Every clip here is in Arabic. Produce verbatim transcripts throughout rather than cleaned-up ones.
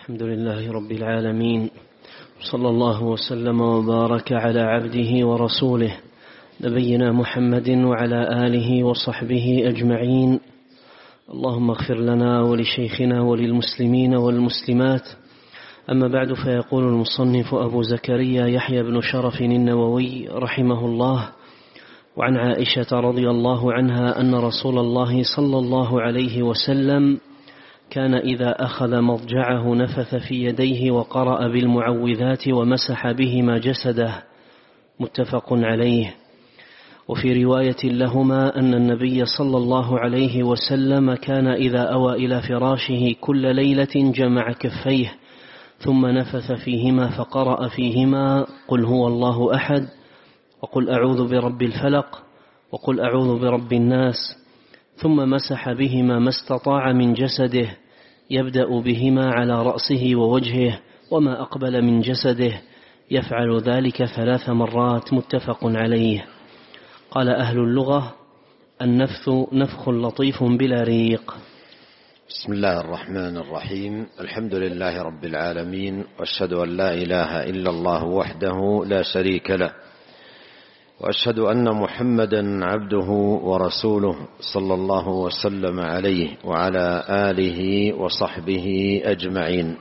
الحمد لله رب العالمين، صلى الله وسلم وبارك على عبده ورسوله نبينا محمد وعلى آله وصحبه أجمعين. اللهم اغفر لنا ولشيخنا وللمسلمين والمسلمات. أما بعد، فيقول المصنف أبو زكريا يحيى بن شرف النووي رحمه الله: وعن عائشة رضي الله عنها أن رسول الله صلى الله عليه وسلم كان إذا أخذ مضجعه نفث في يديه وقرأ بالمعوذات ومسح بهما جسده، متفق عليه. وفي رواية لهما أن النبي صلى الله عليه وسلم كان إذا أوى إلى فراشه كل ليلة جمع كفيه ثم نفث فيهما فقرأ فيهما قل هو الله أحد، وقل أعوذ برب الفلق، وقل أعوذ برب الناس، ثم مسح بهما ما استطاع من جسده، يبدأ بهما على رأسه ووجهه وما أقبل من جسده، يفعل ذلك ثلاث مرات، متفق عليه. قال أهل اللغة: النفث نفخ لطيف بلا ريق. بسم الله الرحمن الرحيم. الحمد لله رب العالمين، وأشهد أن لا إله إلا الله وحده لا شريك له، وأشهد أن محمدا عبده ورسوله صلى الله وسلم عليه وعلى آله وصحبه أجمعين.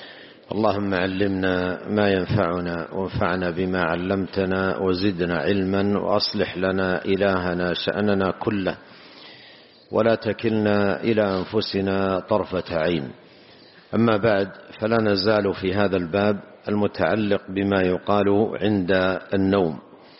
اللهم علمنا ما ينفعنا وانفعنا بما علمتنا وزدنا علما، وأصلح لنا إلهنا شأننا كله، ولا تكلنا إلى أنفسنا طرفة عين. أما بعد، فلا نزال في هذا الباب المتعلق بما يقال عند النوم.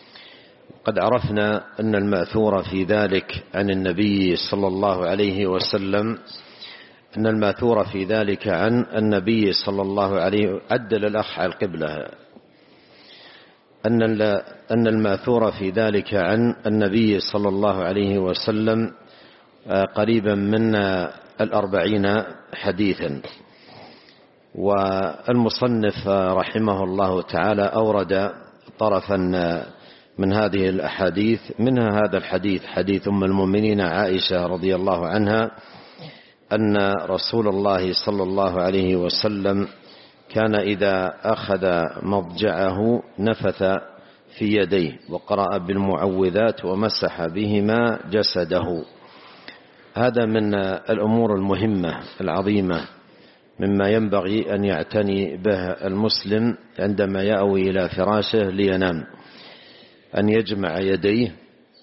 قد عرفنا أن المأثور في ذلك عن النبي صلى الله عليه وسلم أن المأثور في ذلك عن النبي صلى الله عليه وسلم عدل الأخ على القبلة أن أن المأثور في ذلك عن النبي صلى الله عليه وسلم قريبا من الأربعين حديثا. والمصنف رحمه الله تعالى أورد طرفا من هذه الأحاديث، منها هذا الحديث، حديث أم المؤمنين عائشة رضي الله عنها أن رسول الله صلى الله عليه وسلم كان إذا أخذ مضجعه نفث في يديه وقرأ بالمعوذات ومسح بهما جسده. هذا من الأمور المهمة العظيمة مما ينبغي أن يعتني به المسلم عندما يأوي إلى فراشه لينام، أن يجمع يديه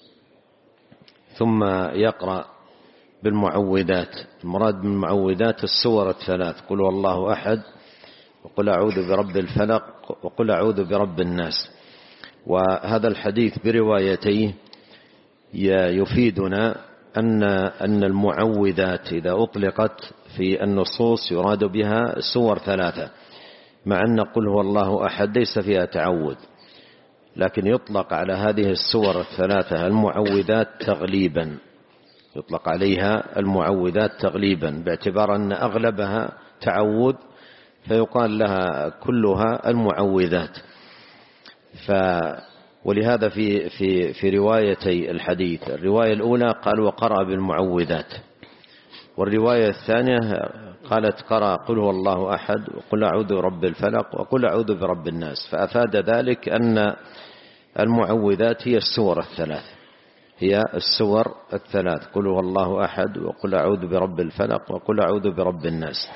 ثم يقرأ بالمعوذات. المراد بالمعوذات السور الثلاث: قل هو الله أحد، وقل أعوذ برب الفلق، وقل أعوذ برب الناس. وهذا الحديث بروايتيه يفيدنا أن أن المعوذات إذا أطلقت في النصوص يراد بها سور ثلاثة، مع أن قل هو الله أحد ليس فيها تعوذ، لكن يطلق على هذه السور الثلاثة المعوذات تغليبا، يطلق عليها المعوذات تغليبا باعتبار أن أغلبها تعوذ، فيقال لها كلها المعوذات. ف ولهذا في في في روايتي الحديث، الرواية الأولى قال وقرأ بالمعوذات، والرواية الثانية قالت قرأ قل هو الله أحد، وقل أعوذ برب الفلق، وقل أعوذ برب الناس. فأفاد ذلك أن المعوذات هي السور الثلاث، هي السور الثلاث: قل هو الله أحد، وقل أعوذ برب الفلق، وقل أعوذ برب الناس.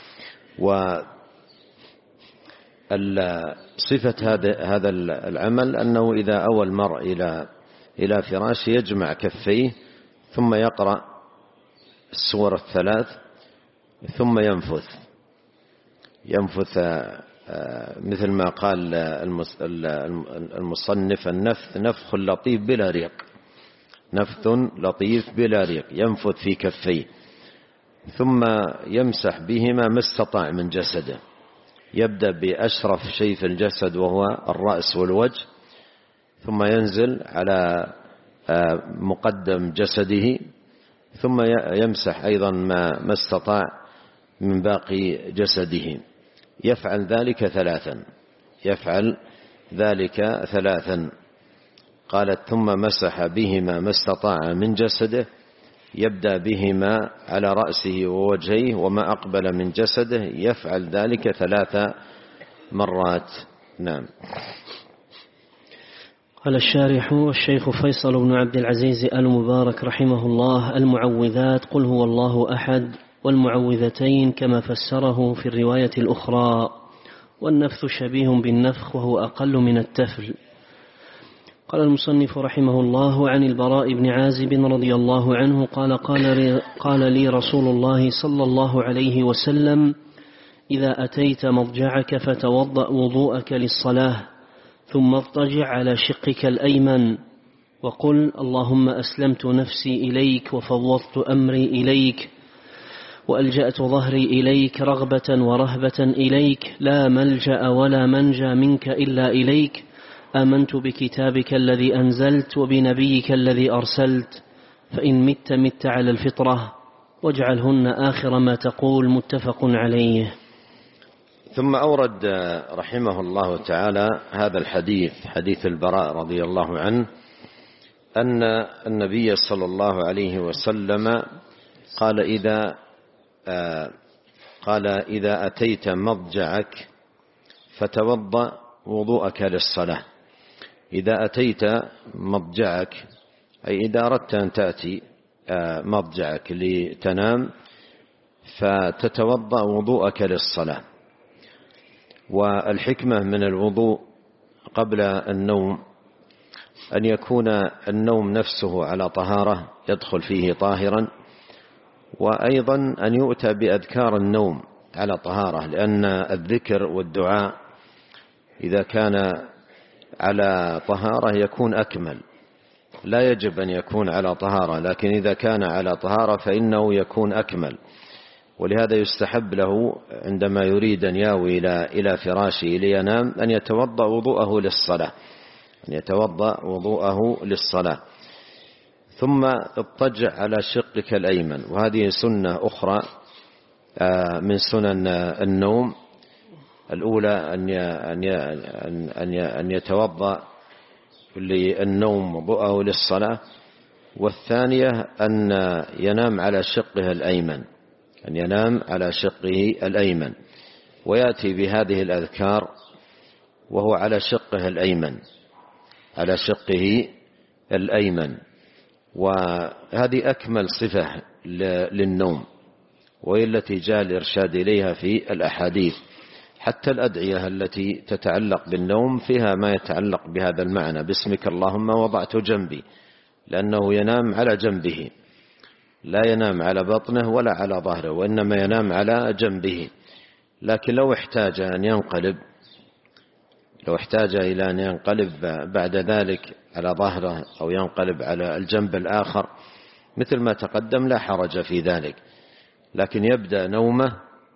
وصفة هذا هذا العمل أنه إذا أوى المرء إلى إلى فراشه يجمع كفيه ثم يقرأ السور الثلاث ثم ينفث ينفث مثل ما قال المصنف: النفث نفخ لطيف بلا ريق، نفث لطيف بلا ريق، ينفث في كفيه ثم يمسح بهما ما استطاع من جسده. يبدأ بأشرف شيء في الجسد وهو الرأس والوجه، ثم ينزل على مقدم جسده، ثم يمسح أيضا ما استطاع من باقي جسده. يفعل ذلك ثلاثا يفعل ذلك ثلاثا قالت: ثم مسح بهما ما استطاع من جسده، يبدأ بهما على رأسه ووجهيه وما أقبل من جسده، يفعل ذلك ثلاث مرات. نعم. قال الشارح الشيخ فيصل بن عبد العزيز آل مبارك رحمه الله: المعوذات قل هو الله أحد، والمعوذتين كما فسره في الرواية الأخرى، والنفث شبيه بالنفخ وهو أقل من التفل. قال المصنف رحمه الله: عن البراء بن عازب رضي الله عنه قال قال, قال لي رسول الله صلى الله عليه وسلم: إذا أتيت مضجعك فتوضأ وضوءك للصلاة، ثم اضطجع على شقك الأيمن، وقل: اللهم أسلمت نفسي إليك وفوضت أمري إليك وألجأت ظهري إليك رغبة ورهبة إليك، لا ملجأ ولا منجى منك إلا إليك، آمنت بكتابك الذي أنزلت وبنبيك الذي أرسلت، فإن مت مت على الفطرة، واجعلهن آخر ما تقول. متفق عليه. ثم أورد رحمه الله تعالى هذا الحديث، حديث البراء رضي الله عنه، أن النبي صلى الله عليه وسلم قال: إذا قال إذا أتيت مضجعك فتوضأ وضوءك للصلاة. إذا أتيت مضجعك أي إذا أردت أن تأتي مضجعك لتنام فتتوضأ وضوءك للصلاة. والحكمة من الوضوء قبل النوم أن يكون النوم نفسه على طهارة يدخل فيه طاهرا، وأيضا أن يؤتى بأذكار النوم على طهارة، لأن الذكر والدعاء إذا كان على طهارة يكون أكمل. لا يجب أن يكون على طهارة، لكن إذا كان على طهارة فإنه يكون أكمل. ولهذا يستحب له عندما يريد أن ياوي إلى فراشه لينام أن يتوضأ وضوءه للصلاة أن يتوضأ وضوءه للصلاة ثم اضطجع على شقك الأيمن. وهذه سنة أخرى من سنن النوم. الأولى أن يتوضأ للنوم وضوءه للصلاة، والثانية أن ينام على شقه الأيمن أن ينام على شقه الأيمن ويأتي بهذه الأذكار وهو على شقه الأيمن على شقه الأيمن وهذه أكمل صفة للنوم، وهي التي جاء الإرشاد إليها في الأحاديث. حتى الأدعية التي تتعلق بالنوم فيها ما يتعلق بهذا المعنى: باسمك اللهم وضعت جنبي، لأنه ينام على جنبه، لا ينام على بطنه ولا على ظهره، وإنما ينام على جنبه. لكن لو احتاج أن ينقلب لو احتاج إلى أن ينقلب بعد ذلك علىظهره أو ينقلب على الجنب الآخر مثل ما تقدم لا حرج في ذلك، لكن يبدأ نومه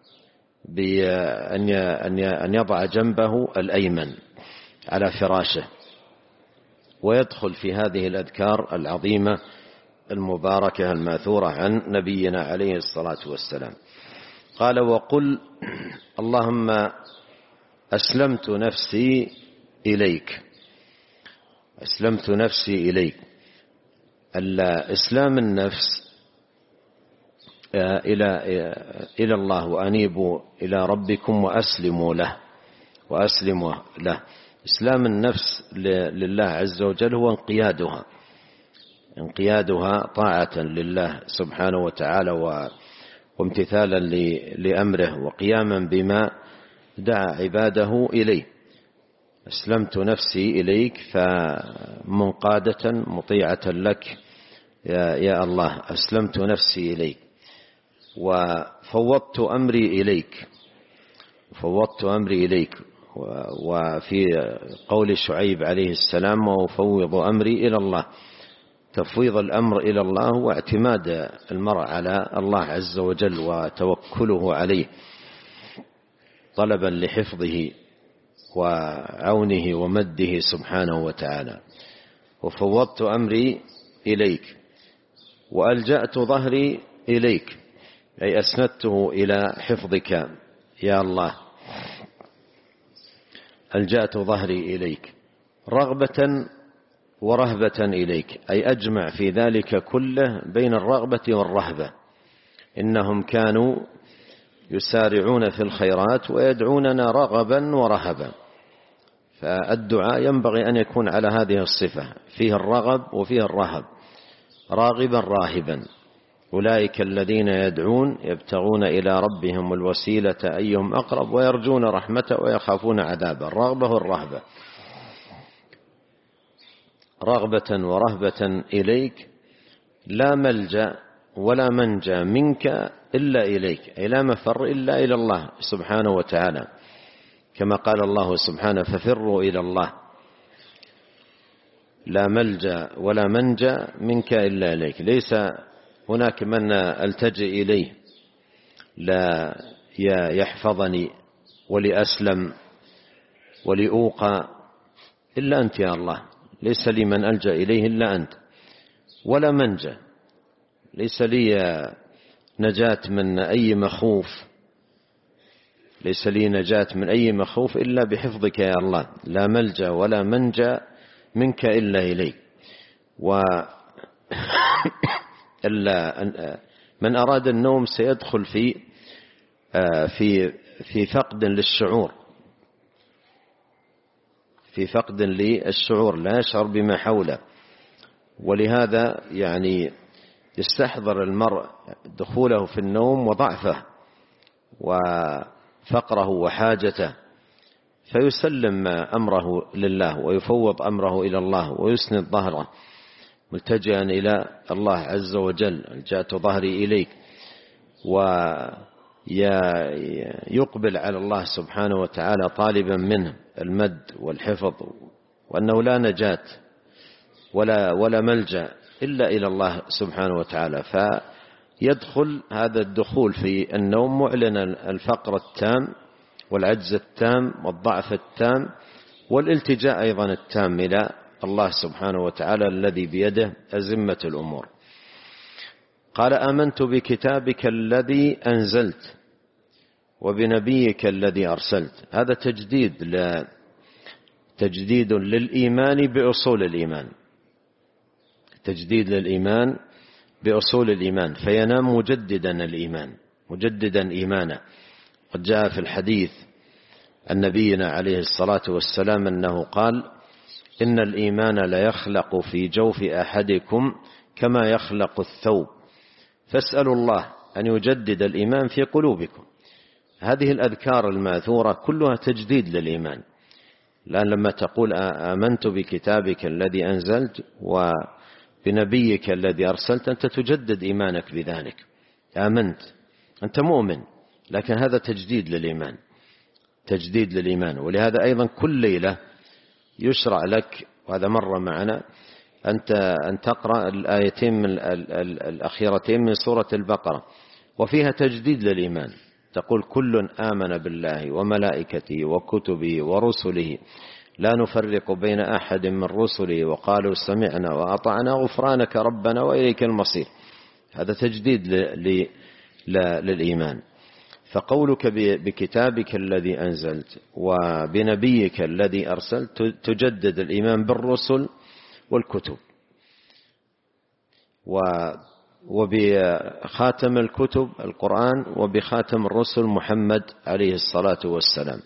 بأن يضع جنبه الأيمن على فراشه ويدخل في هذه الأذكار العظيمة المباركة الماثورة عن نبينا عليه الصلاة والسلام. قال: وقل اللهم أسلمت نفسي إليك أسلمت نفسي إليك إسلام النفس إلى إلى الله، وأنيبوا إلى ربكم وأسلموا له وأسلموا له. إسلام النفس لله عز وجل هو انقيادها انقيادها طاعة لله سبحانه وتعالى وامتثالا لأمره وقياما بما دعا عباده إليه. أسلمت نفسي إليك فمنقادة مطيعة لك يا, يا الله. أسلمت نفسي إليك وفوضت أمري إليك فوضت أمري إليك وفي قول شعيب عليه السلام: وأفوض أمري إلى الله. تفويض الأمر إلى الله واعتماد المرء على الله عز وجل وتوكله عليه طلبا لحفظه وعونه ومده سبحانه وتعالى. وفوضت أمري إليك وألجأت ظهري إليك، أي أسندته إلى حفظك يا الله. ألجأت ظهري إليك رغبة ورهبة إليك، أي أجمع في ذلك كله بين الرغبة والرهبة. إنهم كانوا يسارعون في الخيرات ويدعوننا رغبا ورهبا. فالدعاء ينبغي أن يكون على هذه الصفة، فيه الرغب وفيه الرهب، راغبا راهبا. أولئك الذين يدعون يبتغون إلى ربهم الوسيلة أيهم أقرب ويرجون رحمته ويخافون عذابه. الرغبة والرهبة، رغبة ورهبة إليك، لا ملجأ ولا منجى منك إلا إليك، أي لا مفر إلا إلى الله سبحانه وتعالى، كما قال الله سبحانه ففروا إلى الله. لا ملجأ ولا منجى منك إلا إليك، ليس هناك من ألتجئ إليه لا يحفظني ولأسلم ولأوقى إلا أنت يا الله، ليس لي من ألجأ إليه إلا أنت. ولا منجى، ليس لي نجاة من أي مخوف، ليس لي نجاة من أي مخوف إلا بحفظك يا الله. لا ملجأ ولا منجى منك إلا إليك. و من أراد النوم سيدخل في في في فقد للشعور، في فقد للشعور، لا يشعر بما حوله. ولهذا يعني يستحضر المرء دخوله في النوم وضعفه وفقره وحاجته، فيسلم أمره لله ويفوض أمره إلى الله ويسند ظهره ملتجئا إلى الله عز وجل، ألجأت ظهري إليك، ويقبل على الله سبحانه وتعالى طالبا منه المد والحفظ، وأنه لا نجاة ولا ولا ملجأ إلا إلى الله سبحانه وتعالى. فيدخل هذا الدخول في النوم معلنا الفقر التام والعجز التام والضعف التام والالتجاء أيضا التام إلى الله سبحانه وتعالى الذي بيده أزمة الأمور. قال آمنت بكتابك الذي أنزلت وبنبيك الذي أرسلت. هذا تجديد ل... تجديد للإيمان بأصول الإيمان، تجديد للإيمان بأصول الإيمان، فينام مجددا الإيمان، مجددا إيمانا. قد جاء في الحديث عن نبينا عليه الصلاة والسلام أنه قال إن الإيمان لا يخلق في جوف أحدكم كما يخلق الثوب، فاسألوا الله أن يجدد الإيمان في قلوبكم. هذه الأذكار الماثورة كلها تجديد للإيمان، لأن لما تقول آمنت بكتابك الذي أنزلت وبنبيك الذي أرسلت أنت تجدد إيمانك بذلك. آمنت، أنت مؤمن، لكن هذا تجديد للإيمان، تجديد للإيمان. ولهذا أيضا كل ليلة يشرع لك، وهذا مر معنا، أنت أن تقرأ الآيتين من الأخيرتين من سورة البقرة، وفيها تجديد للإيمان. تقول كل آمن بالله وملائكته وكتبه ورسله لا نفرق بين أحد من رسله وقالوا سمعنا وأطعنا غفرانك ربنا وإليك المصير. هذا تجديد للإيمان. فقولك بكتابك الذي أنزلت وبنبيك الذي أرسلت تجدد الإيمان بالرسل والكتب، وبخاتم الكتب القرآن، وبخاتم الرسل محمد عليه الصلاة والسلام.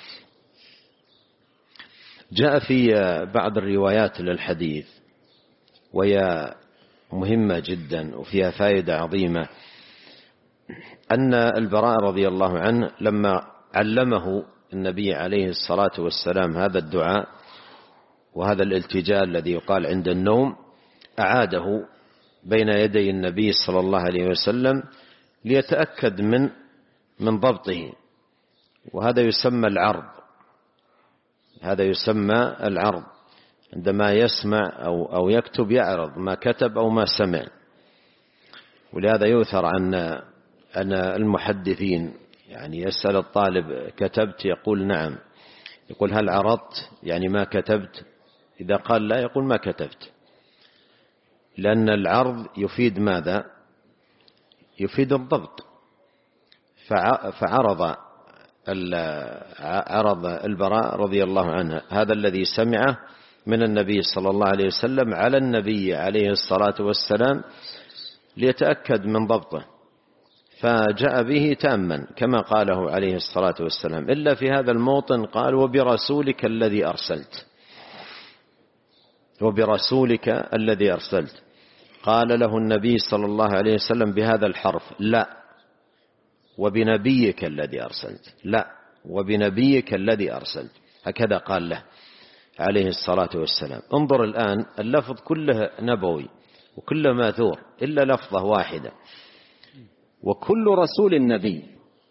جاء في بعض الروايات للحديث وهي مهمة جدا وفيها فائدة عظيمة، أن البراء رضي الله عنه لما علمه النبي عليه الصلاة والسلام هذا الدعاء وهذا الالتجاء الذي يقال عند النوم، أعاده بين يدي النبي صلى الله عليه وسلم ليتأكد من من ضبطه. وهذا يسمى العرض، هذا يسمى العرض، عندما يسمع أو أو يكتب يعرض ما كتب أو ما سمع. ولهذا يؤثر عن أن المحدثين يعني يسأل الطالب كتبت؟ يقول نعم. يقول هل عرضت؟ يعني ما كتبت؟ إذا قال لا يقول ما كتبت، لأن العرض يفيد ماذا؟ يفيد الضبط. فعرض عرض البراء رضي الله عنه هذا الذي سمعه من النبي صلى الله عليه وسلم على النبي عليه الصلاة والسلام ليتأكد من ضبطه، فجاء به تاما كما قاله عليه الصلاة والسلام، إلا في هذا الموطن قال وبرسولك الذي أرسلت، وبرسولك الذي أرسلت. قال له النبي صلى الله عليه وسلم بهذا الحرف لا، وبنبيك الذي أرسلت، لا وبنبيك الذي أرسلت، هكذا قال له عليه الصلاة والسلام. انظر الآن اللفظ كله نبوي وكله ماثور إلا لفظة واحدة، وكل رسول نبي،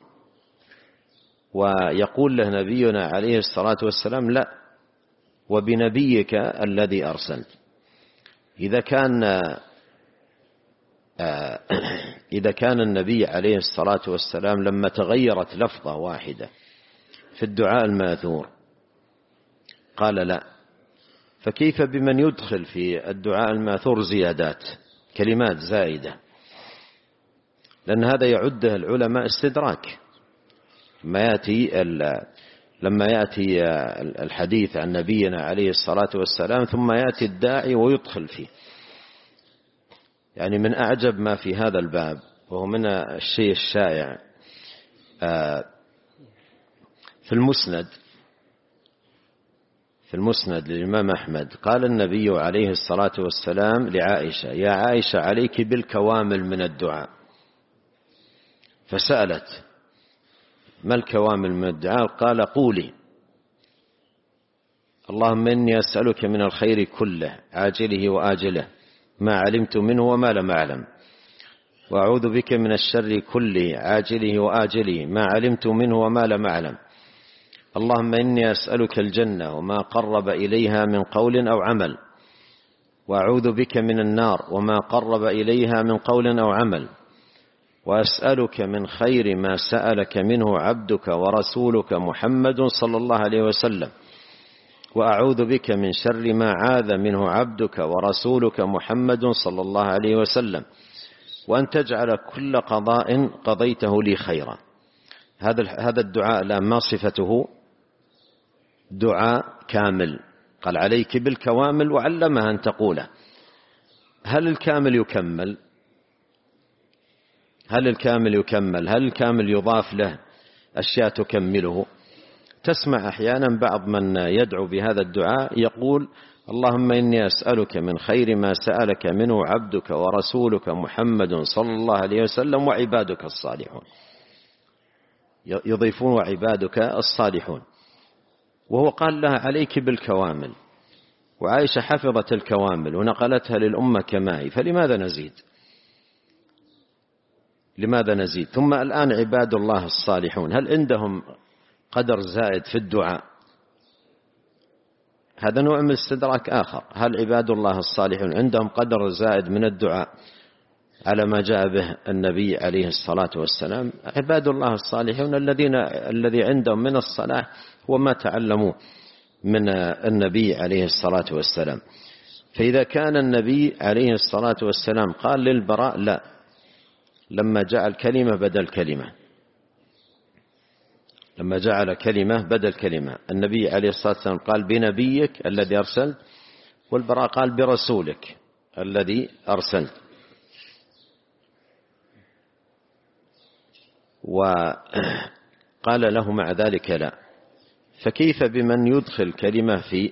ويقول له نبينا عليه الصلاة والسلام لا وبنبيك الذي أرسلت. إذا كان إذا كان النبي عليه الصلاة والسلام لما تغيرت لفظة واحدة في الدعاء الماثور قال لا، فكيف بمن يدخل في الدعاء الماثور زيادات، كلمات زائدة؟ لأن هذا يعده العلماء استدراك. لما يأتي لما يأتي الحديث عن نبينا عليه الصلاة والسلام ثم يأتي الداعي ويدخل فيه. يعني من أعجب ما في هذا الباب، وهو من الشيء الشائع في المسند في المسند للإمام أحمد، قال النبي عليه الصلاة والسلام لعائشة يا عائشة عليك بالكوامل من الدعاء، فسألت ما الكوامل من الدعاء؟ قال قولي اللهم إني أسألك من الخير كله عاجله وآجله ما علمت منه وما لم أعلم، وأعوذ بك من الشر كله عاجله وآجله ما علمت منه وما لم أعلم، اللهم إني أسألك الجنة وما قرب إليها من قول أو عمل، وأعوذ بك من النار وما قرب إليها من قول أو عمل، وأسألك من خير ما سألك منه عبدك ورسولك محمد صلى الله عليه وسلم، وأعوذ بك من شر ما عاذ منه عبدك ورسولك محمد صلى الله عليه وسلم، وأن تجعل كل قضاء قضيته لي خيرا. هذا هذا الدعاء لا ما صفته؟ دعاء كامل. قال عليك بالكوامل وعلمها أن تقوله. هل الكامل يكمل؟ هل الكامل يكمل؟ هل الكامل يضاف له أشياء تكمله؟ تسمع أحيانا بعض من يدعو بهذا الدعاء يقول اللهم إني أسألك من خير ما سألك منه عبدك ورسولك محمد صلى الله عليه وسلم وعبادك الصالحون، يضيفون وعبادك الصالحون، وهو قال لها عليك بالكوامل، وعائشة حفظت الكوامل ونقلتها للأمة كما هي، فلماذا نزيد؟ لماذا نزيد؟ ثم الآن عباد الله الصالحون هل عندهم قدر زائد في الدعاء؟ هذا نوع من استدراك آخر. هل عباد الله الصالحون عندهم قدر زائد من الدعاء على ما جاء به النبي عليه الصلاة والسلام؟ عباد الله الصالحون الذين الذي عندهم من الصلاح وما تعلموا من النبي عليه الصلاة والسلام. فإذا كان النبي عليه الصلاة والسلام قال للبراء لا لما جعل كلمة بدل كلمة، لما جعل كلمة بدل كلمة، النبي عليه الصلاة والسلام قال بنبيك الذي أرسلت، والبراء قال برسولك الذي أرسلت. وقال له مع ذلك لا، فكيف بمن يدخل كلمة في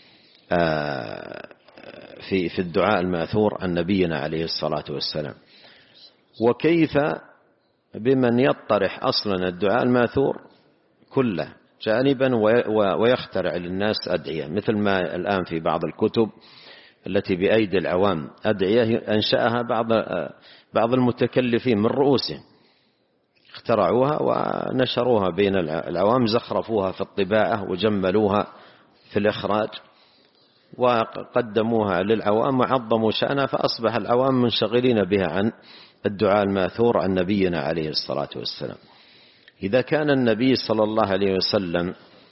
في في الدعاء الماثور عن نبينا عليه الصلاة والسلام؟ وكيف بمن يطرح أصلا الدعاء الماثور كله جانبا ويخترع للناس أدعية، مثل ما الآن في بعض الكتب التي بأيدي العوام أدعية أنشأها بعض بعض المتكلفين من رؤوسهم، اخترعوها ونشروها بين العوام، زخرفوها في الطباعة وجملوها في الإخراج وقدموها للعوام وعظموا شأنها، فأصبح العوام منشغلين بها عن الدعاء الماثور عن نبينا عليه الصلاة والسلام. إذا كان النبي صلى الله عليه وسلم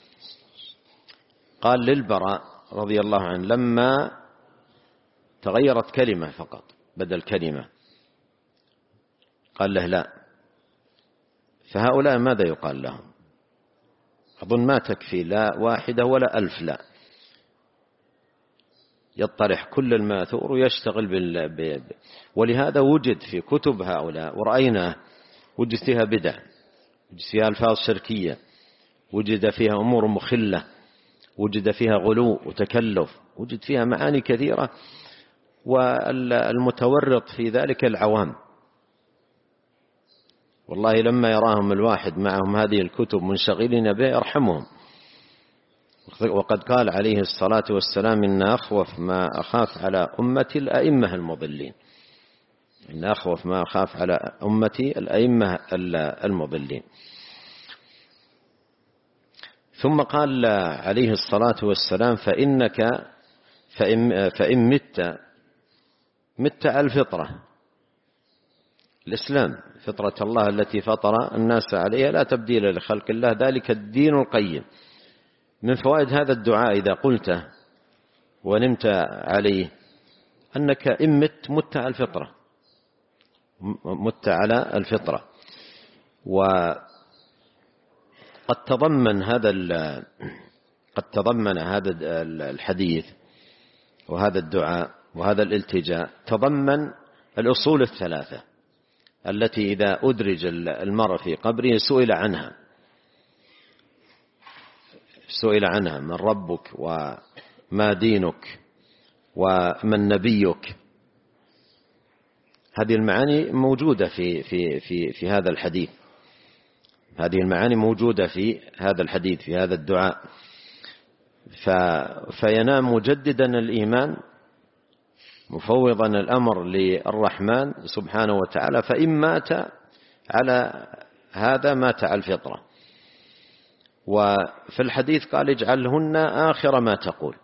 قال للبراء رضي الله عنه لما تغيرت كلمة فقط بدل كلمة قال له لا، فهؤلاء ماذا يقال لهم؟ أظن ما تكفي لا واحدة ولا ألف لا، يطرح كل الماثور ويشتغل بال... ب... ولهذا وجد في كتب هؤلاء ورأينا وجد فيها بدع، وجد فيها ألفاظ شركية، وجد فيها أمور مخلة، وجد فيها غلو وتكلف، وجد فيها معاني كثيرة، والمتورط في ذلك العوام. والله لما يراهم الواحد معهم هذه الكتب منشغلين بها يرحمهم. وقد قال عليه الصلاة والسلام: إن أخوف ما أخاف على أمتي الأئمة المضلين. إن أخوف ما أخاف على أمتي الأئمة المضلين. ثم قال عليه الصلاة والسلام: فإنك فإن, فإن مت مت على الفطرة، الإسلام، فطرة الله التي فطر الناس عليها لا تبديل لخلق الله، ذلك الدين القيم. من فوائد هذا الدعاء إذا قلته ونمت عليه أنك إن مت مت على الفطرة، مت على الفطرة. وقد تضمن هذا قد تضمن هذا الحديث وهذا الدعاء وهذا الالتجاء تضمن الأصول الثلاثة التي إذا أدرج المرء في قبره سئل عنها سئل عنها: من ربك، وما دينك، ومن نبيك. هذه المعاني موجودة في في في في هذا الحديث، هذه المعاني موجودة في هذا الحديث، في هذا الدعاء. فينام مجددا الإيمان مفوضا الأمر للرحمن سبحانه وتعالى، فإن مات على هذا مات على الفطرة. وفي الحديث قال: اجعلهن آخر ما تقول،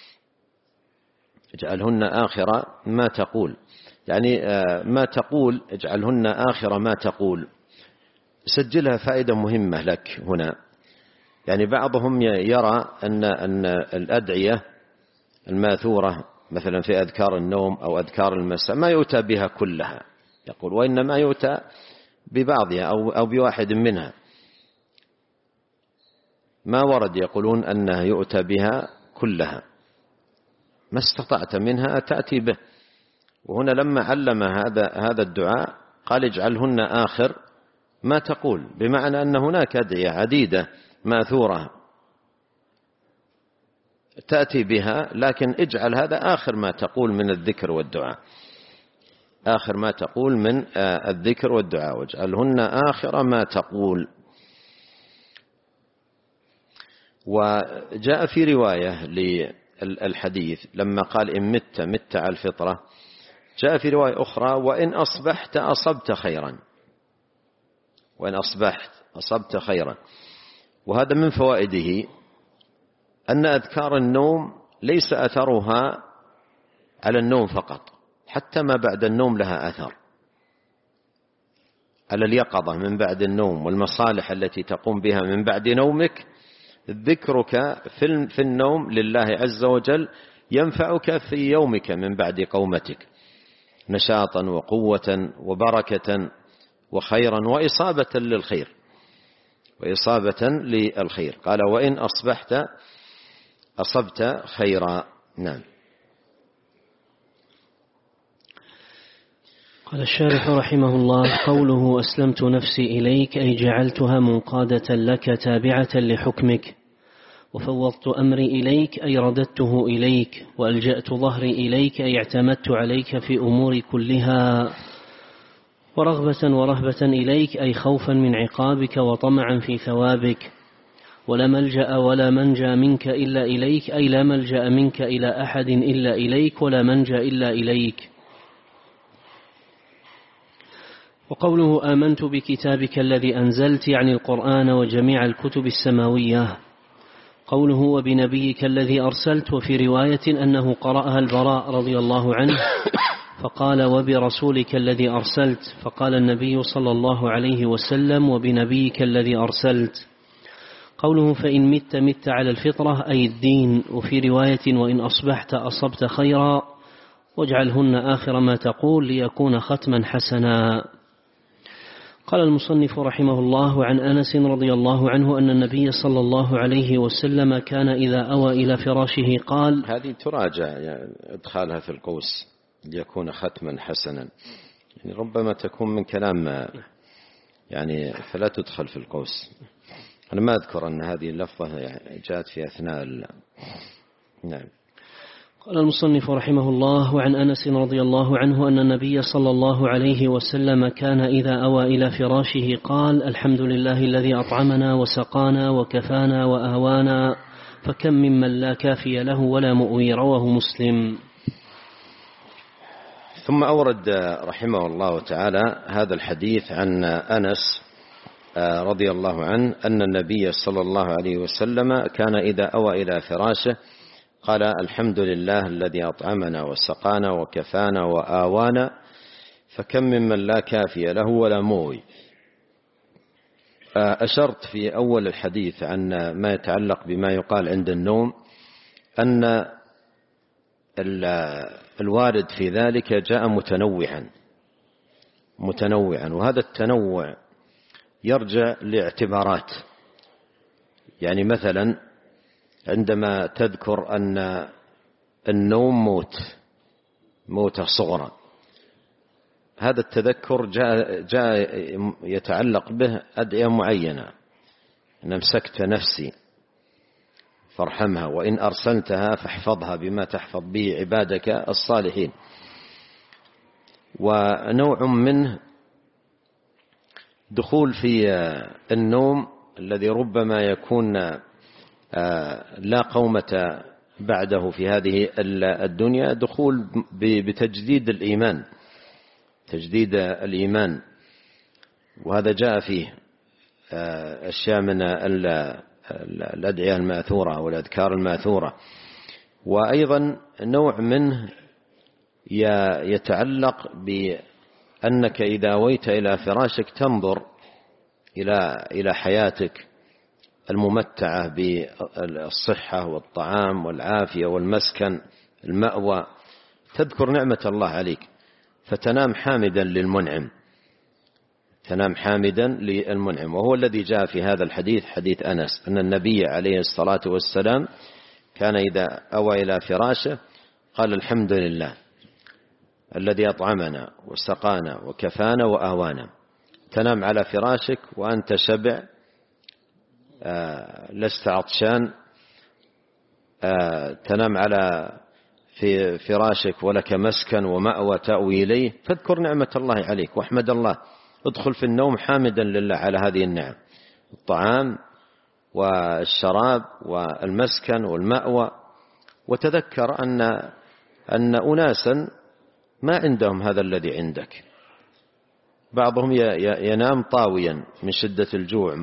اجعلهن آخر ما تقول، يعني ما تقول اجعلهن آخر ما تقول. سجلها فائدة مهمة لك هنا. يعني بعضهم يرى أن أن الأدعية الماثورة مثلا في أذكار النوم أو أذكار المساء ما يؤتى بها كلها، يقول وإنما يؤتى ببعضها أو أو بواحد منها. ما ورد يقولون أنها يؤتى بها كلها، ما استطعت منها تأتي به. وهنا لما علم هذا هذا الدعاء قال: اجعلهن آخر ما تقول، بمعنى أن هناك أدعية عديدة ماثورة تأتي بها، لكن اجعل هذا آخر ما تقول من الذكر والدعاء، آخر ما تقول من الذكر والدعاء، واجعلهن آخر ما تقول. وجاء في رواية للحديث لما قال: إن مت مت على الفطرة، جاء في رواية أخرى: وإن أصبحت أصبت خيرا، وإن أصبحت أصبت خيرا. وهذا من فوائده أن أذكار النوم ليس أثرها على النوم فقط، حتى ما بعد النوم لها أثر على اليقظة من بعد النوم، والمصالح التي تقوم بها من بعد نومك. ذكرك في النوم لله عز وجل ينفعك في يومك من بعد قومتك نشاطا وقوة وبركة وخيرا وإصابة للخير وإصابة للخير. قال: وإن أصبحت أصبت خيرا. نعم. قال الشارح رحمه الله: قوله أسلمت نفسي إليك أي جعلتها منقادة لك تابعة لحكمك، وفوضت أمري إليك أي رددته إليك، وألجأت ظهري إليك أي اعتمدت عليك في أموري كلها، ورغبة ورهبة إليك أي خوفا من عقابك وطمعا في ثوابك، ولا ملجأ ولا منجى منك إلا إليك أي لا ملجأ منك إلى أحد إلا إليك، ولا منجى إلا إليك. وقوله آمنت بكتابك الذي أنزلت يعني القرآن وجميع الكتب السماوية. قوله وبنبيك الذي أرسلت، وفي رواية أنه قرأها البراء رضي الله عنه فقال وبرسولك الذي أرسلت، فقال النبي صلى الله عليه وسلم وبنبيك الذي أرسلت. قوله فإن مت مت على الفطرة أي الدين، وفي رواية وإن أصبحت أصبت خيرا، واجعلهن آخر ما تقول ليكون ختما حسنا. قال المصنف رحمه الله: عن أنس رضي الله عنه أن النبي صلى الله عليه وسلم كان إذا أوى إلى فراشه قال. هذه تراجع يعني إدخالها في القوس ليكون ختما حسنا، يعني ربما تكون من كلام يعني فلا تدخل في القوس. أنا ما أذكر أن هذه اللفظة جاءت في أثناء ال... نعم. قال المصنف رحمه الله: وعن أنس رضي الله عنه أن النبي صلى الله عليه وسلم كان إذا أوى إلى فراشه قال: الحمد لله الذي أطعمنا وسقانا وكفانا وآوانا، فكم ممن لا كافي له ولا مؤوي. رواه مسلم. ثم أورد رحمه الله تعالى هذا الحديث عن أنس رضي الله عنه أن النبي صلى الله عليه وسلم كان إذا أوى إلى فراشه قال: الحمد لله الذي أطعمنا وسقانا وكفانا وآوانا، فكم ممن لا كافي له ولا موي. أشرت في أول الحديث عن ما يتعلق بما يقال عند النوم أن الوارد في ذلك جاء متنوعا متنوعا وهذا التنوع يرجع لاعتبارات. يعني مثلا عندما تذكر أن النوم موت موتة صغرى، هذا التذكر جاء, جاء يتعلق به أدعية معينة: إن أمسكت نفسي فارحمها، وإن أرسلتها فاحفظها بما تحفظ به عبادك الصالحين. ونوع منه دخول في النوم الذي ربما يكون لا قومة بعده في هذه الدنيا، دخول بتجديد الإيمان تجديد الإيمان وهذا جاء فيه أشياء من الأدعية الماثورة والأذكار الماثورة. وأيضا نوع منه يتعلق بأنك إذا أويت إلى فراشك تنظر إلى إلى حياتك الممتعة بالصحة والطعام والعافية والمسكن المأوى، تذكر نعمة الله عليك فتنام حامدا للمنعم تنام حامدا للمنعم. وهو الذي جاء في هذا الحديث، حديث أنس، أن النبي عليه الصلاة والسلام كان إذا أوى إلى فراشه قال: الحمد لله الذي أطعمنا وسقانا وكفانا وآوانا. تنام على فراشك وأنت شبع، آه لست عطشان، آه تنام على في فراشك ولك مسكن ومأوى تأوي إليه، فاذكر نعمة الله عليك واحمد الله. ادخل في النوم حامدا لله على هذه النعم، الطعام والشراب والمسكن والمأوى. وتذكر أن أن أناسا ما عندهم هذا الذي عندك. بعضهم ينام طاويا من شدة الجوع،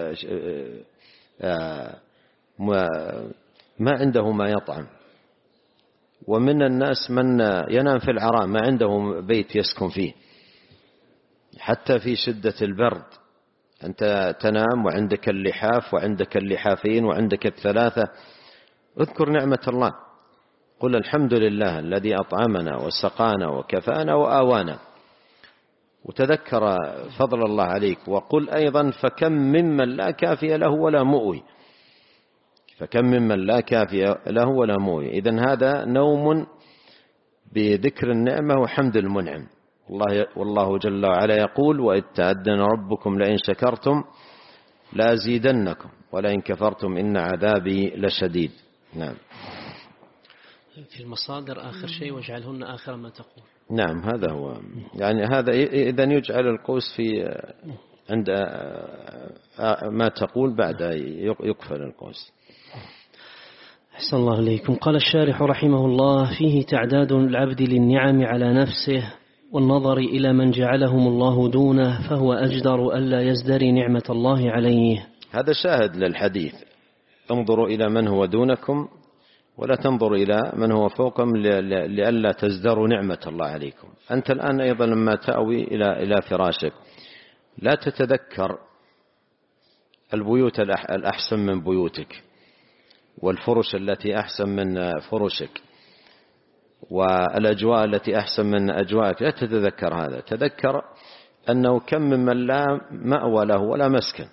ما عنده ما يطعم. ومن الناس من ينام في العراء ما عنده بيت يسكن فيه حتى في شدة البرد. أنت تنام وعندك اللحاف وعندك اللحافين وعندك الثلاثة. اذكر نعمة الله، قل الحمد لله الذي أطعمنا وسقانا وكفانا وآوانا، وتذكر فضل الله عليك. وقل أيضا: فكم ممن لا كافي له ولا مؤوي فكم ممن لا كافي له ولا مؤوي. إذن هذا نوم بذكر النعمة وحمد المنعم. والله, والله جل وعلا يقول: وإذ تأذن ربكم لئن شكرتم لأزيدنكم ولئن كفرتم إن عذابي لشديد. نعم. في المصادر آخر شيء واجعلهن آخر ما تقول. نعم هذا هو، يعني هذا إذن يجعل القوس في عند ما تقول بعد يقفل القوس. أحسن الله إليكم. قال الشارح رحمه الله: فيه تعداد العبد للنعم على نفسه والنظر إلى من جعلهم الله دونه، فهو أجدر ألا يزدري نعمة الله عليه. هذا شاهد للحديث: انظروا إلى من هو دونكم ولا تنظروا إلى من هو فوقكم لئلا تزدروا نعمة الله عليكم. أنت الآن أيضا لما تأوي إلى إلى فراشك لا تتذكر البيوت الأحسن من بيوتك والفرش التي أحسن من فرشك والأجواء التي أحسن من أجواءك، لا تتذكر هذا. تذكر أنه كم ممن لا مأوى له ولا مسكن،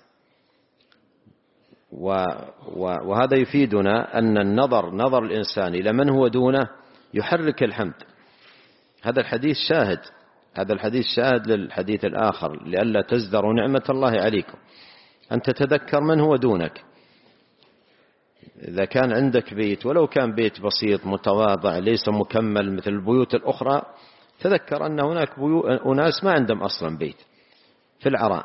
وهذا يفيدنا أن النظر نظر الإنسان إلى من هو دونه يحرك الحمد. هذا الحديث شاهد هذا الحديث شاهد للحديث الآخر، لئلا تزدروا نعمة الله عليكم، أن تتذكر من هو دونك. إذا كان عندك بيت ولو كان بيت بسيط متواضع ليس مكمل مثل البيوت الأخرى، تذكر أن هناك أناس ما عندهم أصلا بيت في العراء،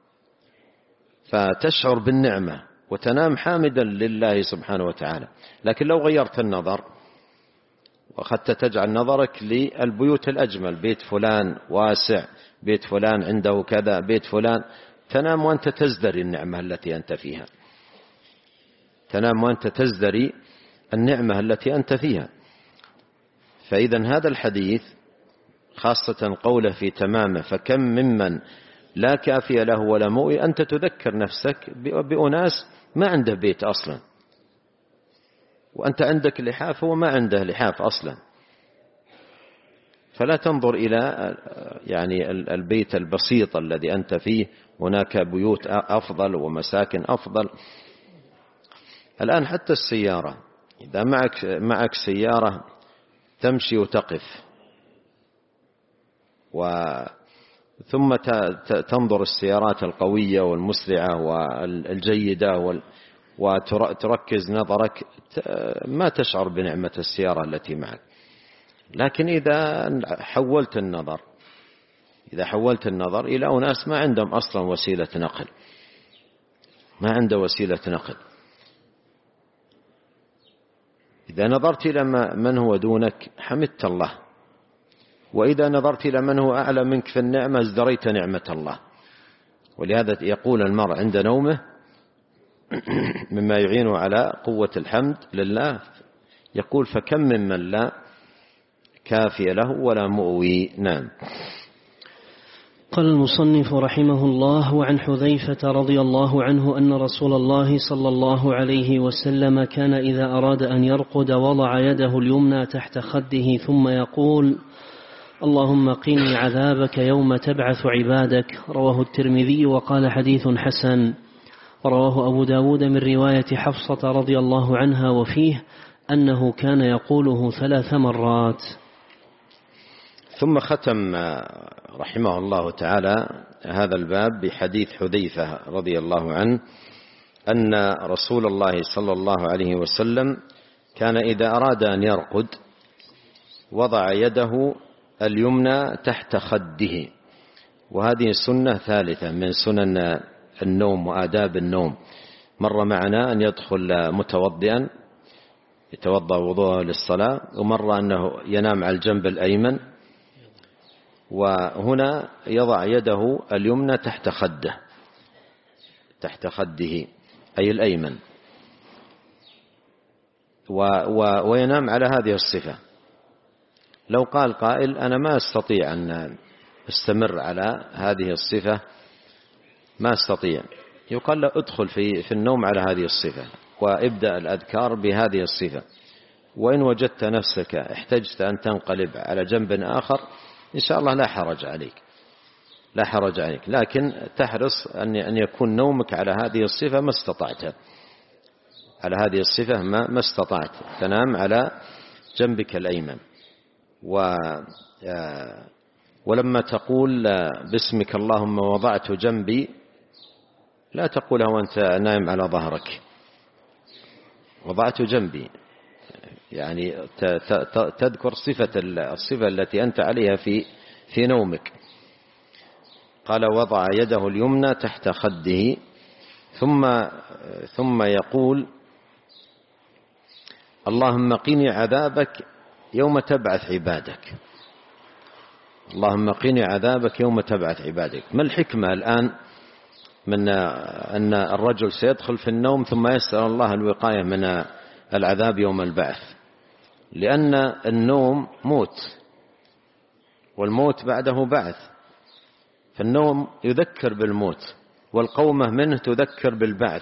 فتشعر بالنعمة وتنام حامدا لله سبحانه وتعالى. لكن لو غيرت النظر وأخذت تجعل نظرك للبيوت الأجمل، بيت فلان واسع، بيت فلان عنده كذا، بيت فلان، تنام وأنت تزدري النعمة التي أنت فيها، تنام وأنت تزدري النعمة التي أنت فيها. فإذا هذا الحديث خاصة قوله في تمامه فكم ممن لا كافي له ولا مؤوي، أنت تذكر نفسك بأناس ما عنده بيت أصلا، وأنت عندك لحاف هو ما عنده لحاف أصلا. فلا تنظر إلى يعني البيت البسيط الذي أنت فيه، هناك بيوت أفضل ومساكن أفضل. الآن حتى السيارة، إذا معك معك سيارة تمشي وتقف، و ثم تنظر السيارات القوية والمسرعة والجيدة وتركز نظرك، ما تشعر بنعمة السيارة التي معك. لكن إذا حولت النظر إذا حولت النظر إلى أناس ما عندهم أصلا وسيلة نقل ما عنده وسيلة نقل إذا نظرت إلى من هو دونك حمدت الله، وإذا نظرت إلى من هو أعلى منك في النعمة ازدريت نعمة الله. ولهذا يقول المرء عند نومه مما يعينه على قوة الحمد لله، يقول فكم ممن لا كافي له ولا مؤوي. نعم. قال المصنف رحمه الله: وعن حذيفة رضي الله عنه أن رسول الله صلى الله عليه وسلم كان إذا أراد أن يرقد وضع يده اليمنى تحت خده ثم يقول: اللهم قني عذابك يوم تبعث عبادك. رواه الترمذي وقال حديث حسن. ورواه أبو داود من رواية حفصة رضي الله عنها وفيه أنه كان يقوله ثلاث مرات. ثم ختم رحمه الله تعالى هذا الباب بحديث حذيفة رضي الله عنه أن رسول الله صلى الله عليه وسلم كان إذا أراد أن يرقد وضع يده اليمنى تحت خده. وهذه سنة ثالثة من سنن النوم وآداب النوم. مر معنا أن يدخل متوضئا يتوضأ وضوءه للصلاة، ومر أنه ينام على الجنب الأيمن، وهنا يضع يده اليمنى تحت خده تحت خده أي الأيمن، و و وينام على هذه الصفة. لو قال قائل أنا ما أستطيع أن أستمر على هذه الصفة، ما أستطيع، يقال له ادخل في في النوم على هذه الصفة وابدأ الأذكار بهذه الصفة، وإن وجدت نفسك احتجت أن تنقلب على جنب آخر إن شاء الله لا حرج عليك لا حرج عليك لكن تحرص أن أن يكون نومك على هذه الصفة ما استطعت على هذه الصفة ما ما استطعت تنام على جنبك الأيمن. و ولما تقول باسمك اللهم وضعت جنبي لا تقولها وأنت نايم على ظهرك، وضعت جنبي يعني تذكر صفة الصفة التي أنت عليها في في نومك. قال وضع يده اليمنى تحت خده ثم ثم يقول اللهم قني عذابك يوم تبعث عبادك. اللهم قني عذابك يوم تبعث عبادك. ما الحكمة الآن من أن الرجل سيدخل في النوم ثم يسأل الله الوقاية من العذاب يوم البعث؟ لأن النوم موت، والموت بعده بعث، فالنوم يذكر بالموت، والقومة منه تذكر بالبعث.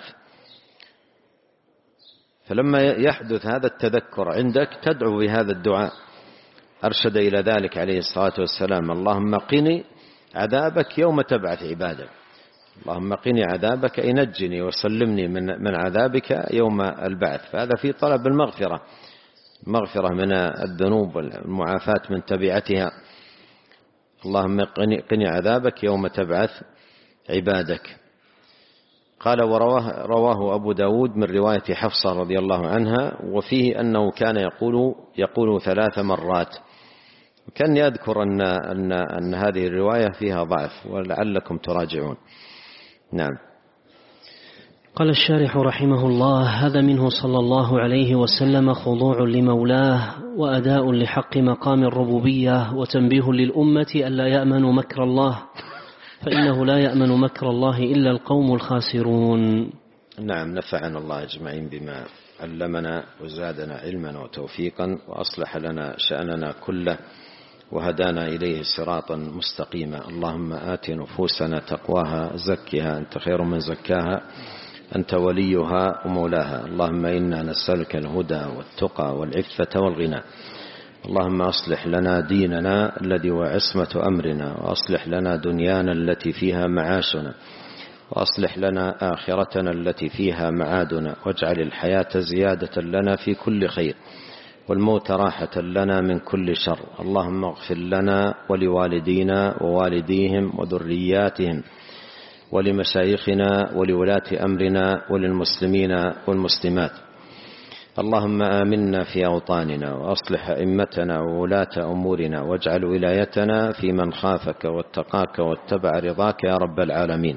فلما يحدث هذا التذكر عندك تدعو بهذا الدعاء. أرشد إلى ذلك عليه الصلاة والسلام اللهم قني عذابك يوم تبعث عبادك. اللهم قني عذابك أي نجني وسلمني من من عذابك يوم البعث. فهذا في طلب المغفرة، مغفرة من الذنوب والمعافاة من تبعتها. اللهم قني عذابك يوم تبعث عبادك. قال ورواه رواه أبو داود من رواية حفصة رضي الله عنها، وفيه أنه كان يقول يقول ثلاث مرات. كان يذكر أن, أن, أن هذه الرواية فيها ضعف ولعلكم تراجعون. نعم. قال الشارح رحمه الله: هذا منه صلى الله عليه وسلم خضوع لمولاه وأداء لحق مقام الربوبية وتنبيه للأمة ألا يأمنوا مكر الله، فإنه لا يأمن مكر الله إلا القوم الخاسرون. نعم. نفعنا الله أجمعين بما علمنا وزادنا علما وتوفيقا وأصلح لنا شأننا كله وهدانا إليه صراطا مستقيما. اللهم آت نفوسنا تقواها زكها أنت خير من زكاها أنت وليها ومولاها. اللهم إنا نسألك الهدى والتقى والعفة والغنى. اللهم أصلح لنا ديننا الذي هو عصمة أمرنا، وأصلح لنا دنيانا التي فيها معاشنا، وأصلح لنا آخرتنا التي فيها معادنا، واجعل الحياة زيادة لنا في كل خير والموت راحة لنا من كل شر. اللهم اغفر لنا ولوالدينا ووالديهم وذرياتهم ولمشايخنا ولولاة أمرنا وللمسلمين والمسلمات. اللهم آمنا في أوطاننا وأصلح أئمتنا وولاة أمورنا، واجعل ولايتنا في من خافك واتقاك واتبع رضاك يا رب العالمين.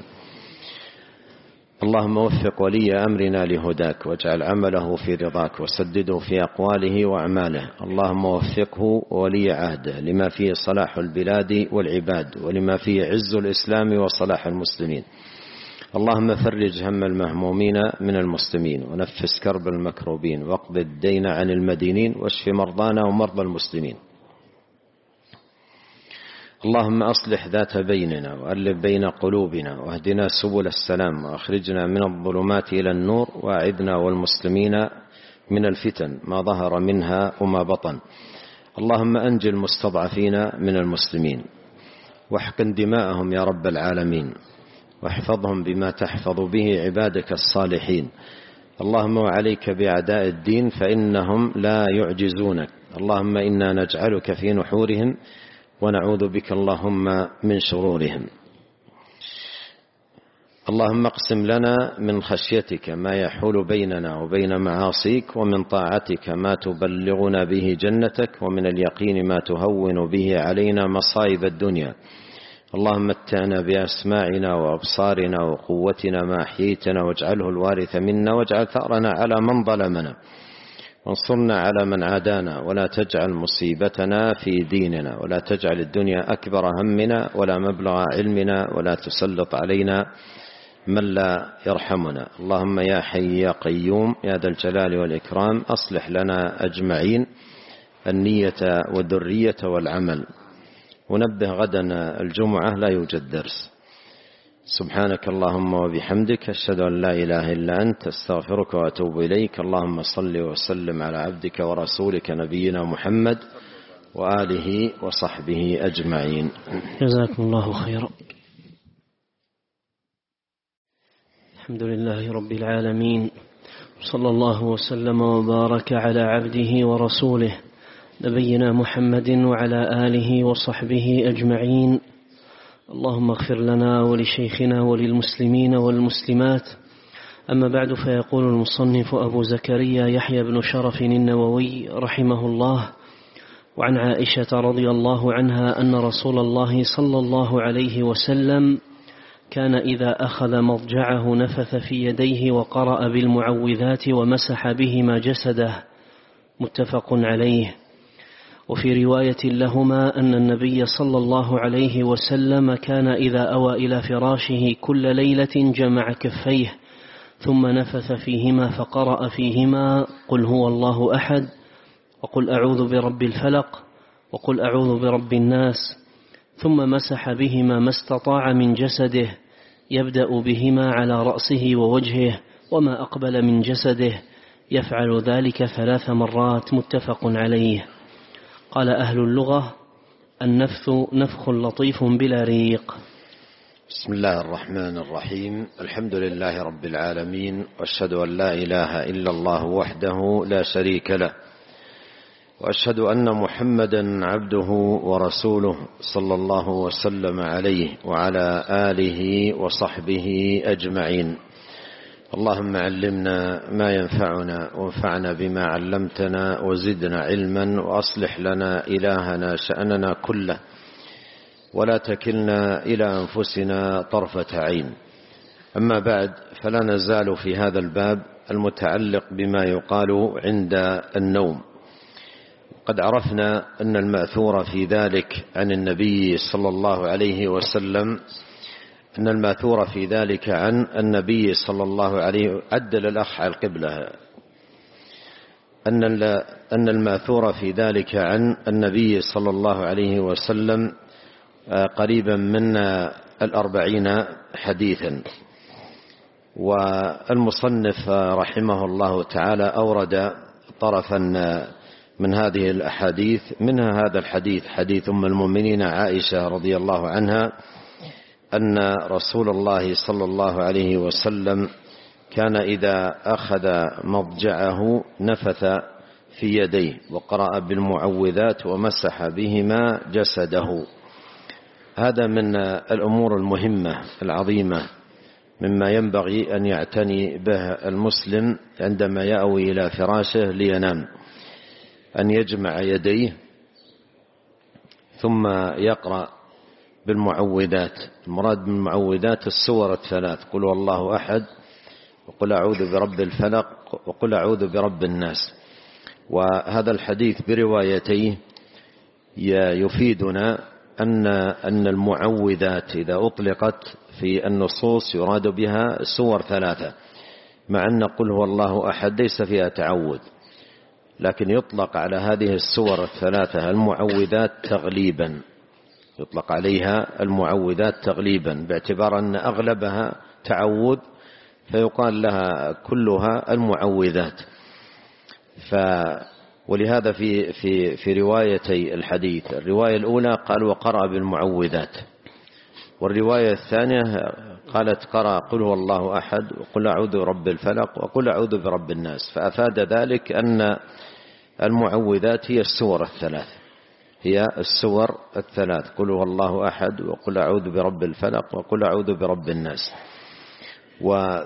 اللهم وفق ولي أمرنا لهداك، واجعل عمله في رضاك، وسدده في أقواله وأعماله. اللهم وفقه ولي عهده لما فيه صلاح البلاد والعباد، ولما فيه عز الإسلام وصلاح المسلمين. اللهم فرج هم المهمومين من المسلمين، ونفس كرب المكروبين، واقض الدين عن المدينين، واشف مرضانا ومرضى المسلمين. اللهم أصلح ذات بيننا وألف بين قلوبنا، واهدنا سبل السلام، وأخرجنا من الظلمات إلى النور، وأعذنا والمسلمين من الفتن ما ظهر منها وما بطن. اللهم أنجي المستضعفين من المسلمين، واحقن دماءهم يا رب العالمين، واحفظهم بما تحفظ به عبادك الصالحين. اللهم وعليك بأعداء الدين فإنهم لا يعجزونك. اللهم إنا نجعلك في نحورهم ونعوذ بك اللهم من شرورهم. اللهم اقسم لنا من خشيتك ما يحول بيننا وبين معاصيك، ومن طاعتك ما تبلغنا به جنتك، ومن اليقين ما تهون به علينا مصائب الدنيا. اللهم متعنا بأسماعنا وأبصارنا وقوتنا ما أحييتنا، واجعله الوارث منا، واجعل ثأرنا على من ظلمنا، وانصرنا على من عادانا، ولا تجعل مصيبتنا في ديننا، ولا تجعل الدنيا أكبر همنا ولا مبلغ علمنا، ولا تسلط علينا من لا يرحمنا. اللهم يا حي يا قيوم يا ذا الجلال والإكرام، أصلح لنا أجمعين النية والذرية والعمل. ونبه غدا الجمعة لا يوجد درس. سبحانك اللهم وبحمدك، أشهد أن لا إله إلا أنت، استغفرك وأتوب إليك. اللهم صل وسلم على عبدك ورسولك نبينا محمد وآله وصحبه أجمعين. جزاكم الله خيرا. الحمد لله رب العالمين، صلى الله وسلم وبارك على عبده ورسوله نبينا محمد وعلى آله وصحبه أجمعين. اللهم اغفر لنا ولشيخنا وللمسلمين والمسلمات. أما بعد، فيقول المصنف أبو زكريا يحيى بن شرف النووي رحمه الله: وعن عائشة رضي الله عنها أن رسول الله صلى الله عليه وسلم كان إذا أخذ مضجعه نفث في يديه وقرأ بالمعوذات ومسح بهما جسده. متفق عليه. وفي رواية لهما أن النبي صلى الله عليه وسلم كان إذا أوى إلى فراشه كل ليلة جمع كفيه ثم نفث فيهما فقرأ فيهما قل هو الله أحد، وقل أعوذ برب الفلق، وقل أعوذ برب الناس، ثم مسح بهما ما استطاع من جسده، يبدأ بهما على رأسه ووجهه وما أقبل من جسده، يفعل ذلك ثلاث مرات. متفق عليه. قال أهل اللغة: النفث نفخ لطيف بلا ريق. بسم الله الرحمن الرحيم. الحمد لله رب العالمين، وأشهد أن لا إله إلا الله وحده لا شريك له، وأشهد أن محمدا عبده ورسوله صلى الله وسلم عليه وعلى آله وصحبه أجمعين. اللهم علمنا ما ينفعنا وانفعنا بما علمتنا وزدنا علما، وأصلح لنا إلهنا شأننا كله، ولا تكلنا إلى أنفسنا طرفة عين. أما بعد، فلا نزال في هذا الباب المتعلق بما يقال عند النوم. قد عرفنا أن المأثور في ذلك عن النبي صلى الله عليه وسلم أن المأثور في ذلك عن النبي صلى الله عليه وسلم عدل الأخ على القبلة أن أن المأثور في ذلك عن النبي صلى الله عليه وسلم قريبا من الأربعين حديثا. والمصنف رحمه الله تعالى أورد طرفا من هذه الأحاديث، منها هذا الحديث، حديث أم المؤمنين عائشة رضي الله عنها أن رسول الله صلى الله عليه وسلم كان إذا أخذ مضجعه نفث في يديه وقرأ بالمعوذات ومسح بهما جسده. هذا من الأمور المهمة العظيمة مما ينبغي أن يعتني به المسلم عندما يأوي إلى فراشه لينام، أن يجمع يديه ثم يقرأ بالمعوذات. المراد بالمعوذات السور الثلاث: قل هو الله أحد، وقل أعوذ برب الفلق، وقل أعوذ برب الناس. وهذا الحديث بروايتيه يفيدنا أن أن المعوذات إذا أطلقت في النصوص يراد بها سور ثلاثة، مع أن قل هو الله أحد ليس فيها تعوذ، لكن يطلق على هذه السور الثلاثة المعوذات تغليبا، يطلق عليها المعوذات تغليبا باعتبار أن أغلبها تعوذ، فيقال لها كلها المعوذات. ف ولهذا في في في روايتي الحديث، الرواية الأولى قال وقرأ بالمعوذات، والرواية الثانية قالت قرأ قل هو الله أحد، وقل أعوذ برب الفلق، وقل أعوذ برب الناس. فأفاد ذلك أن المعوذات هي السور الثلاث، هي السور الثلاث: قل هو الله أحد، وقل أعوذ برب الفلق، وقل أعوذ برب الناس. و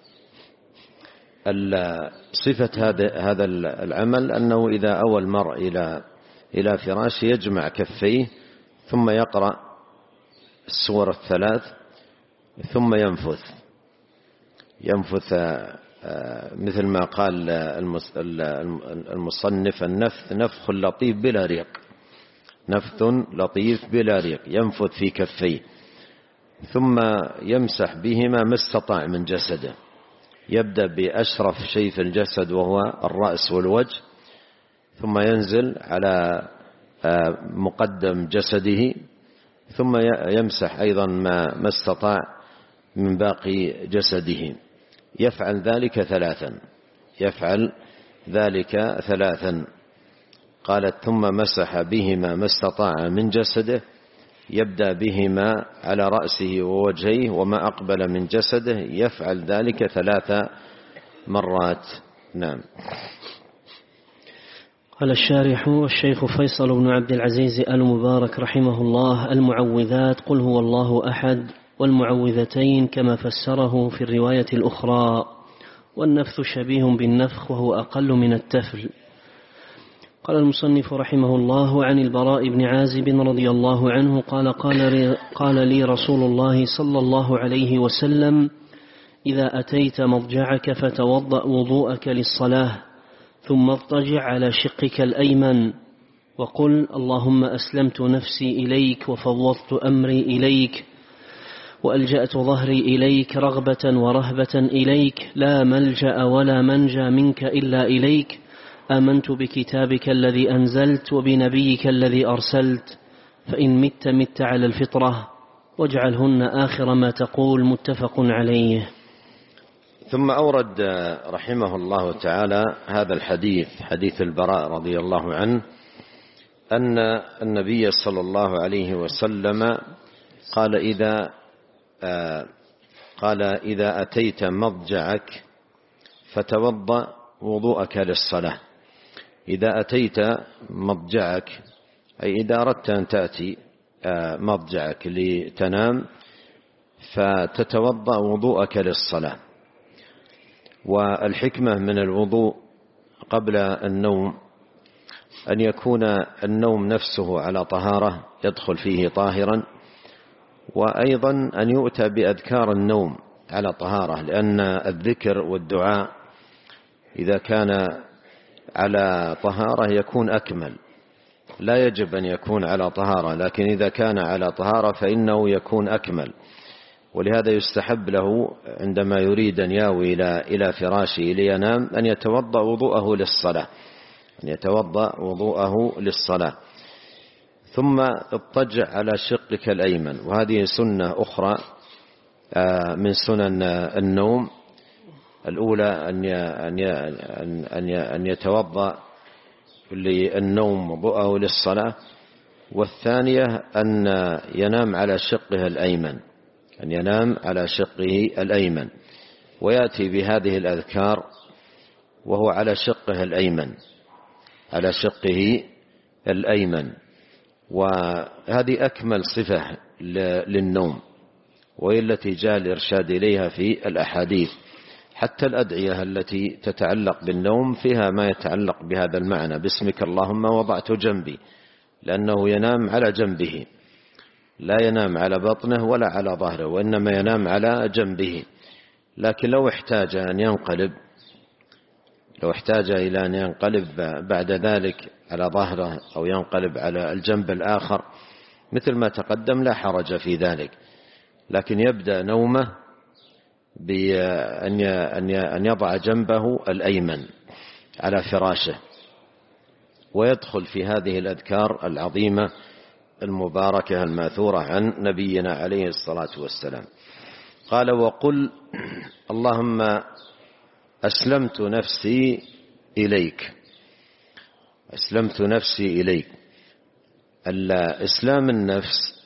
صفة هذا هذا العمل أنه إذا أوى المرء إلى إلى فراشه يجمع كفيه ثم يقرأ السور الثلاث ثم ينفث ينفث مثل ما قال المصنف: النفث نفخ لطيف بلا ريق، نفث لطيف بلا ريق، ينفث في كفيه ثم يمسح بهما ما استطاع من جسده. يبدأ بأشرف شيء في الجسد وهو الرأس والوجه، ثم ينزل على مقدم جسده، ثم يمسح أيضا ما استطاع من باقي جسده. يفعل ذلك ثلاثا يفعل ذلك ثلاثا قالت: ثم مسح بهما ما استطاع من جسده، يبدأ بهما على رأسه ووجهيه وما أقبل من جسده، يفعل ذلك ثلاث مرات. نعم. قال الشارح الشيخ فيصل بن عبد العزيز آل مبارك رحمه الله: المعوذات قل هو الله أحد، والمعوذتين كما فسره في الرواية الأخرى، والنفث شبيه بالنفخ وهو أقل من التفل. قال المصنف رحمه الله: عن البراء بن عازب رضي الله عنه قال قال, قال لي رسول الله صلى الله عليه وسلم: إذا أتيت مضجعك فتوضأ وضوءك للصلاة، ثم اضطجع على شقك الأيمن، وقل: اللهم أسلمت نفسي إليك وفوضت أمري إليك، وألجأت ظهري إليك رغبة ورهبة إليك، لا ملجأ ولا منجى منك إلا إليك، آمنت بكتابك الذي أنزلت وبنبيك الذي أرسلت، فإن مت مت على الفطرة، واجعلهن آخر ما تقول. متفق عليه. ثم أورد رحمه الله تعالى هذا الحديث، حديث البراء رضي الله عنه، أن النبي صلى الله عليه وسلم قال إذا قال إذا أتيت مضجعك فتوضأ وضوءك للصلاة. إذا أتيت مضجعك أي إذا أردت أن تأتي مضجعك لتنام فتتوضأ وضوءك للصلاة. والحكمة من الوضوء قبل النوم أن يكون النوم نفسه على طهارة يدخل فيه طاهرا، وأيضا أن يؤتى بأذكار النوم على طهارة، لأن الذكر والدعاء إذا كان على طهارة يكون أكمل. لا يجب أن يكون على طهارة، لكن إذا كان على طهارة فإنه يكون أكمل. ولهذا يستحب له عندما يريد أن ياوي إلى فراشه لينام أن يتوضأ وضوءه للصلاة أن يتوضأ وضوءه للصلاة ثم اضطجع على شقك الأيمن. وهذه سنة أخرى من سنن النوم. الأولى أن يتوضأ للنوم وضوءه للصلاة، والثانية أن ينام على شقه الأيمن أن ينام على شقه الأيمن ويأتي بهذه الأذكار وهو على شقه الأيمن على شقه الأيمن. وهذه أكمل صفة للنوم، وهي التي جاء الإرشاد إليها في الأحاديث. حتى الأدعية التي تتعلق بالنوم فيها ما يتعلق بهذا المعنى: باسمك اللهم وضعت جنبي، لأنه ينام على جنبه، لا ينام على بطنه ولا على ظهره، وإنما ينام على جنبه. لكن لو احتاج أن ينقلب لو احتاج إلى أن ينقلب بعد ذلك علىظهره أو ينقلب على الجنب الآخر مثل ما تقدم لا حرج في ذلك، لكن يبدأ نومه بأن يضع جنبه الأيمن على فراشه ويدخل في هذه الأذكار العظيمة المباركة الماثورة عن نبينا عليه الصلاة والسلام. قال: وقل اللهم أسلمت نفسي إليك أسلمت نفسي إليك. إسلام النفس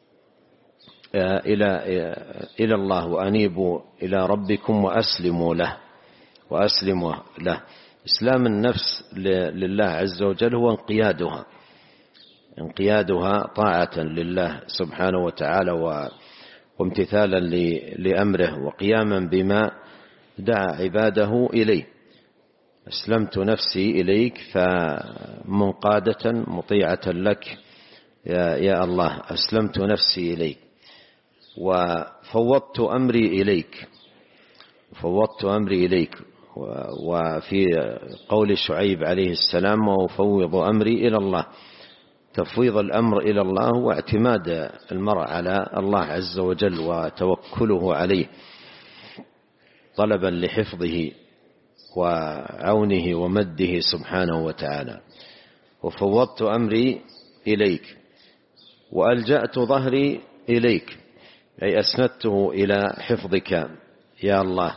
إلى إلى الله، وأنيبوا إلى ربكم وأسلموا له وأسلموا له. إسلام النفس لله عز وجل هو انقيادها انقيادها طاعة لله سبحانه وتعالى وامتثالا لأمره وقياما بما دعا عباده إليه. أسلمت نفسي إليك، فمنقادة مطيعة لك يا, يا الله. أسلمت نفسي إليك وفوضت أمري إليك فوضت أمري إليك وفي قول شعيب عليه السلام: وأفوض أمري إلى الله. تفويض الأمر إلى الله واعتماد المرء على الله عز وجل وتوكله عليه طلبا لحفظه وعونه ومده سبحانه وتعالى. وفوضت أمري إليك وألجأت ظهري إليك، أي أسندته إلى حفظك يا الله.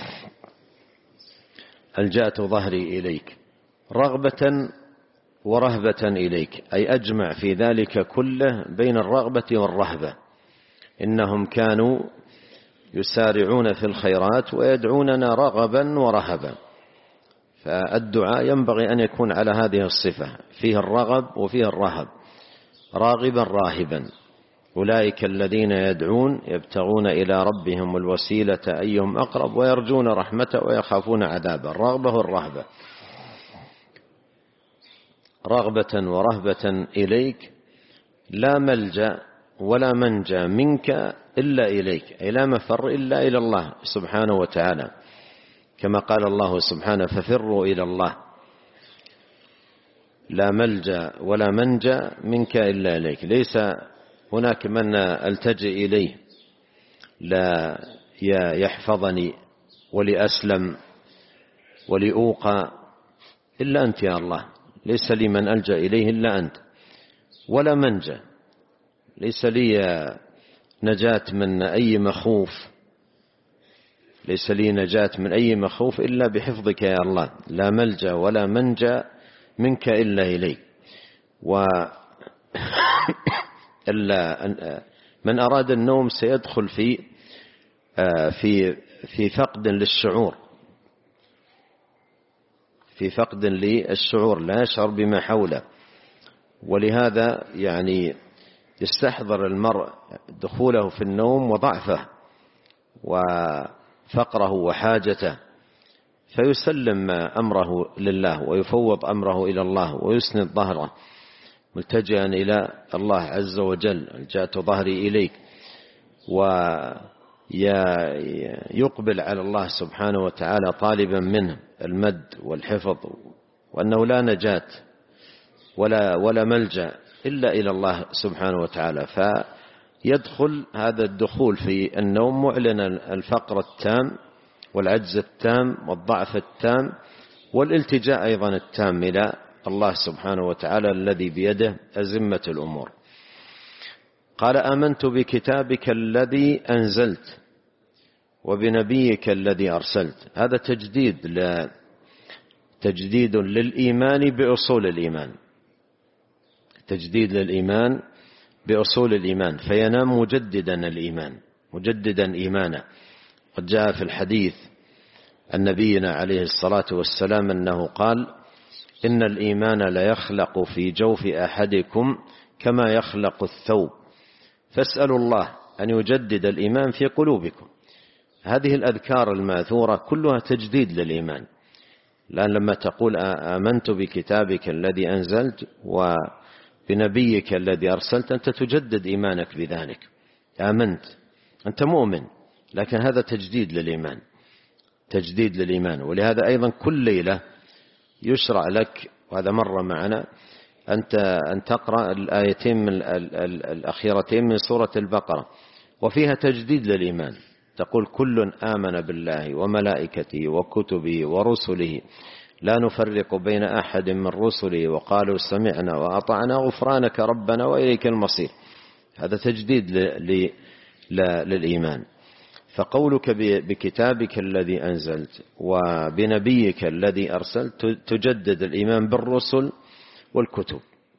ألجأت ظهري إليك رغبة ورهبة إليك، أي أجمع في ذلك كله بين الرغبة والرهبة. إنهم كانوا يسارعون في الخيرات ويدعوننا رغبا ورهبا. فالدعاء ينبغي أن يكون على هذه الصفة، فيه الرغب وفيه الرهب، راغبا راهبا. أولئك الذين يدعون يبتغون إلى ربهم الوسيلة أيهم أقرب ويرجون رحمته ويخافون عذابه. الرغبة والرهبة، رغبة ورهبة إليك، لا ملجأ ولا منجى منك إلا إليك، أي لا مفر إلا إلى الله سبحانه وتعالى، كما قال الله سبحانه: ففروا إلى الله. لا ملجأ ولا منجى منك إلا إليك. ليس هناك من ألتجئ إليه لا يحفظني ولأسلم ولأوقى إلا أنت يا الله. ليس لي من ألجأ إليه إلا أنت، ولا منجى، ليس لي نجاة من أي مخوف ليس لي نجاة من أي مخوف إلا بحفظك يا الله. لا ملجأ ولا منجى منك إلا إليك. ومن أراد النوم سيدخل في في في فقد للشعور في فقد للشعور لا يشعر بما حوله. ولهذا يعني يستحضر المرء دخوله في النوم وضعفه وفقره وحاجته، فيسلم أمره لله ويفوض أمره إلى الله ويسند ظهره ملتجئا إلى الله عز وجل، الجأت ظهري إليك، ويقبل على الله سبحانه وتعالى طالبا منه المد والحفظ، وأنه لا نجاة ولا ولا ملجأ إلا إلى الله سبحانه وتعالى. فيدخل هذا الدخول في النوم معلنا الفقر التام والعجز التام والضعف التام والالتجاء أيضا التام إلى الله سبحانه وتعالى الذي بيده أزمة الأمور. قال: آمنت بكتابك الذي أنزلت وبنبيك الذي أرسلت. هذا تجديد ل... تجديد للإيمان بأصول الإيمان، تجديد للإيمان بأصول الإيمان، فينام مجددا الإيمان، مجددا إيمانه. قد جاء في الحديث عن نبينا عليه الصلاة والسلام أنه قال: إن الإيمان لا يخلق في جوف أحدكم كما يخلق الثوب، فاسألوا الله أن يجدد الإيمان في قلوبكم. هذه الأذكار الماثورة كلها تجديد للإيمان، لأن لما تقول آمنت بكتابك الذي أنزلت وبنبيك الذي أرسلت أنت تجدد إيمانك بذلك، آمنت، أنت مؤمن، لكن هذا تجديد للإيمان، تجديد للإيمان. ولهذا أيضا كل ليلة يشرع لك، وهذا مر معنا، أنت أن تقرأ الآيتين من الأخيرتين من سورة البقرة، وفيها تجديد للإيمان. تقول: كل آمن بالله وملائكته وكتبه ورسله لا نفرق بين أحد من رسله وقالوا سمعنا وأطعنا غفرانك ربنا وإليك المصير. هذا تجديد للإيمان. فقولك بكتابك الذي أنزلت وبنبيك الذي أرسلت تجدد الإيمان بالرسل والكتب،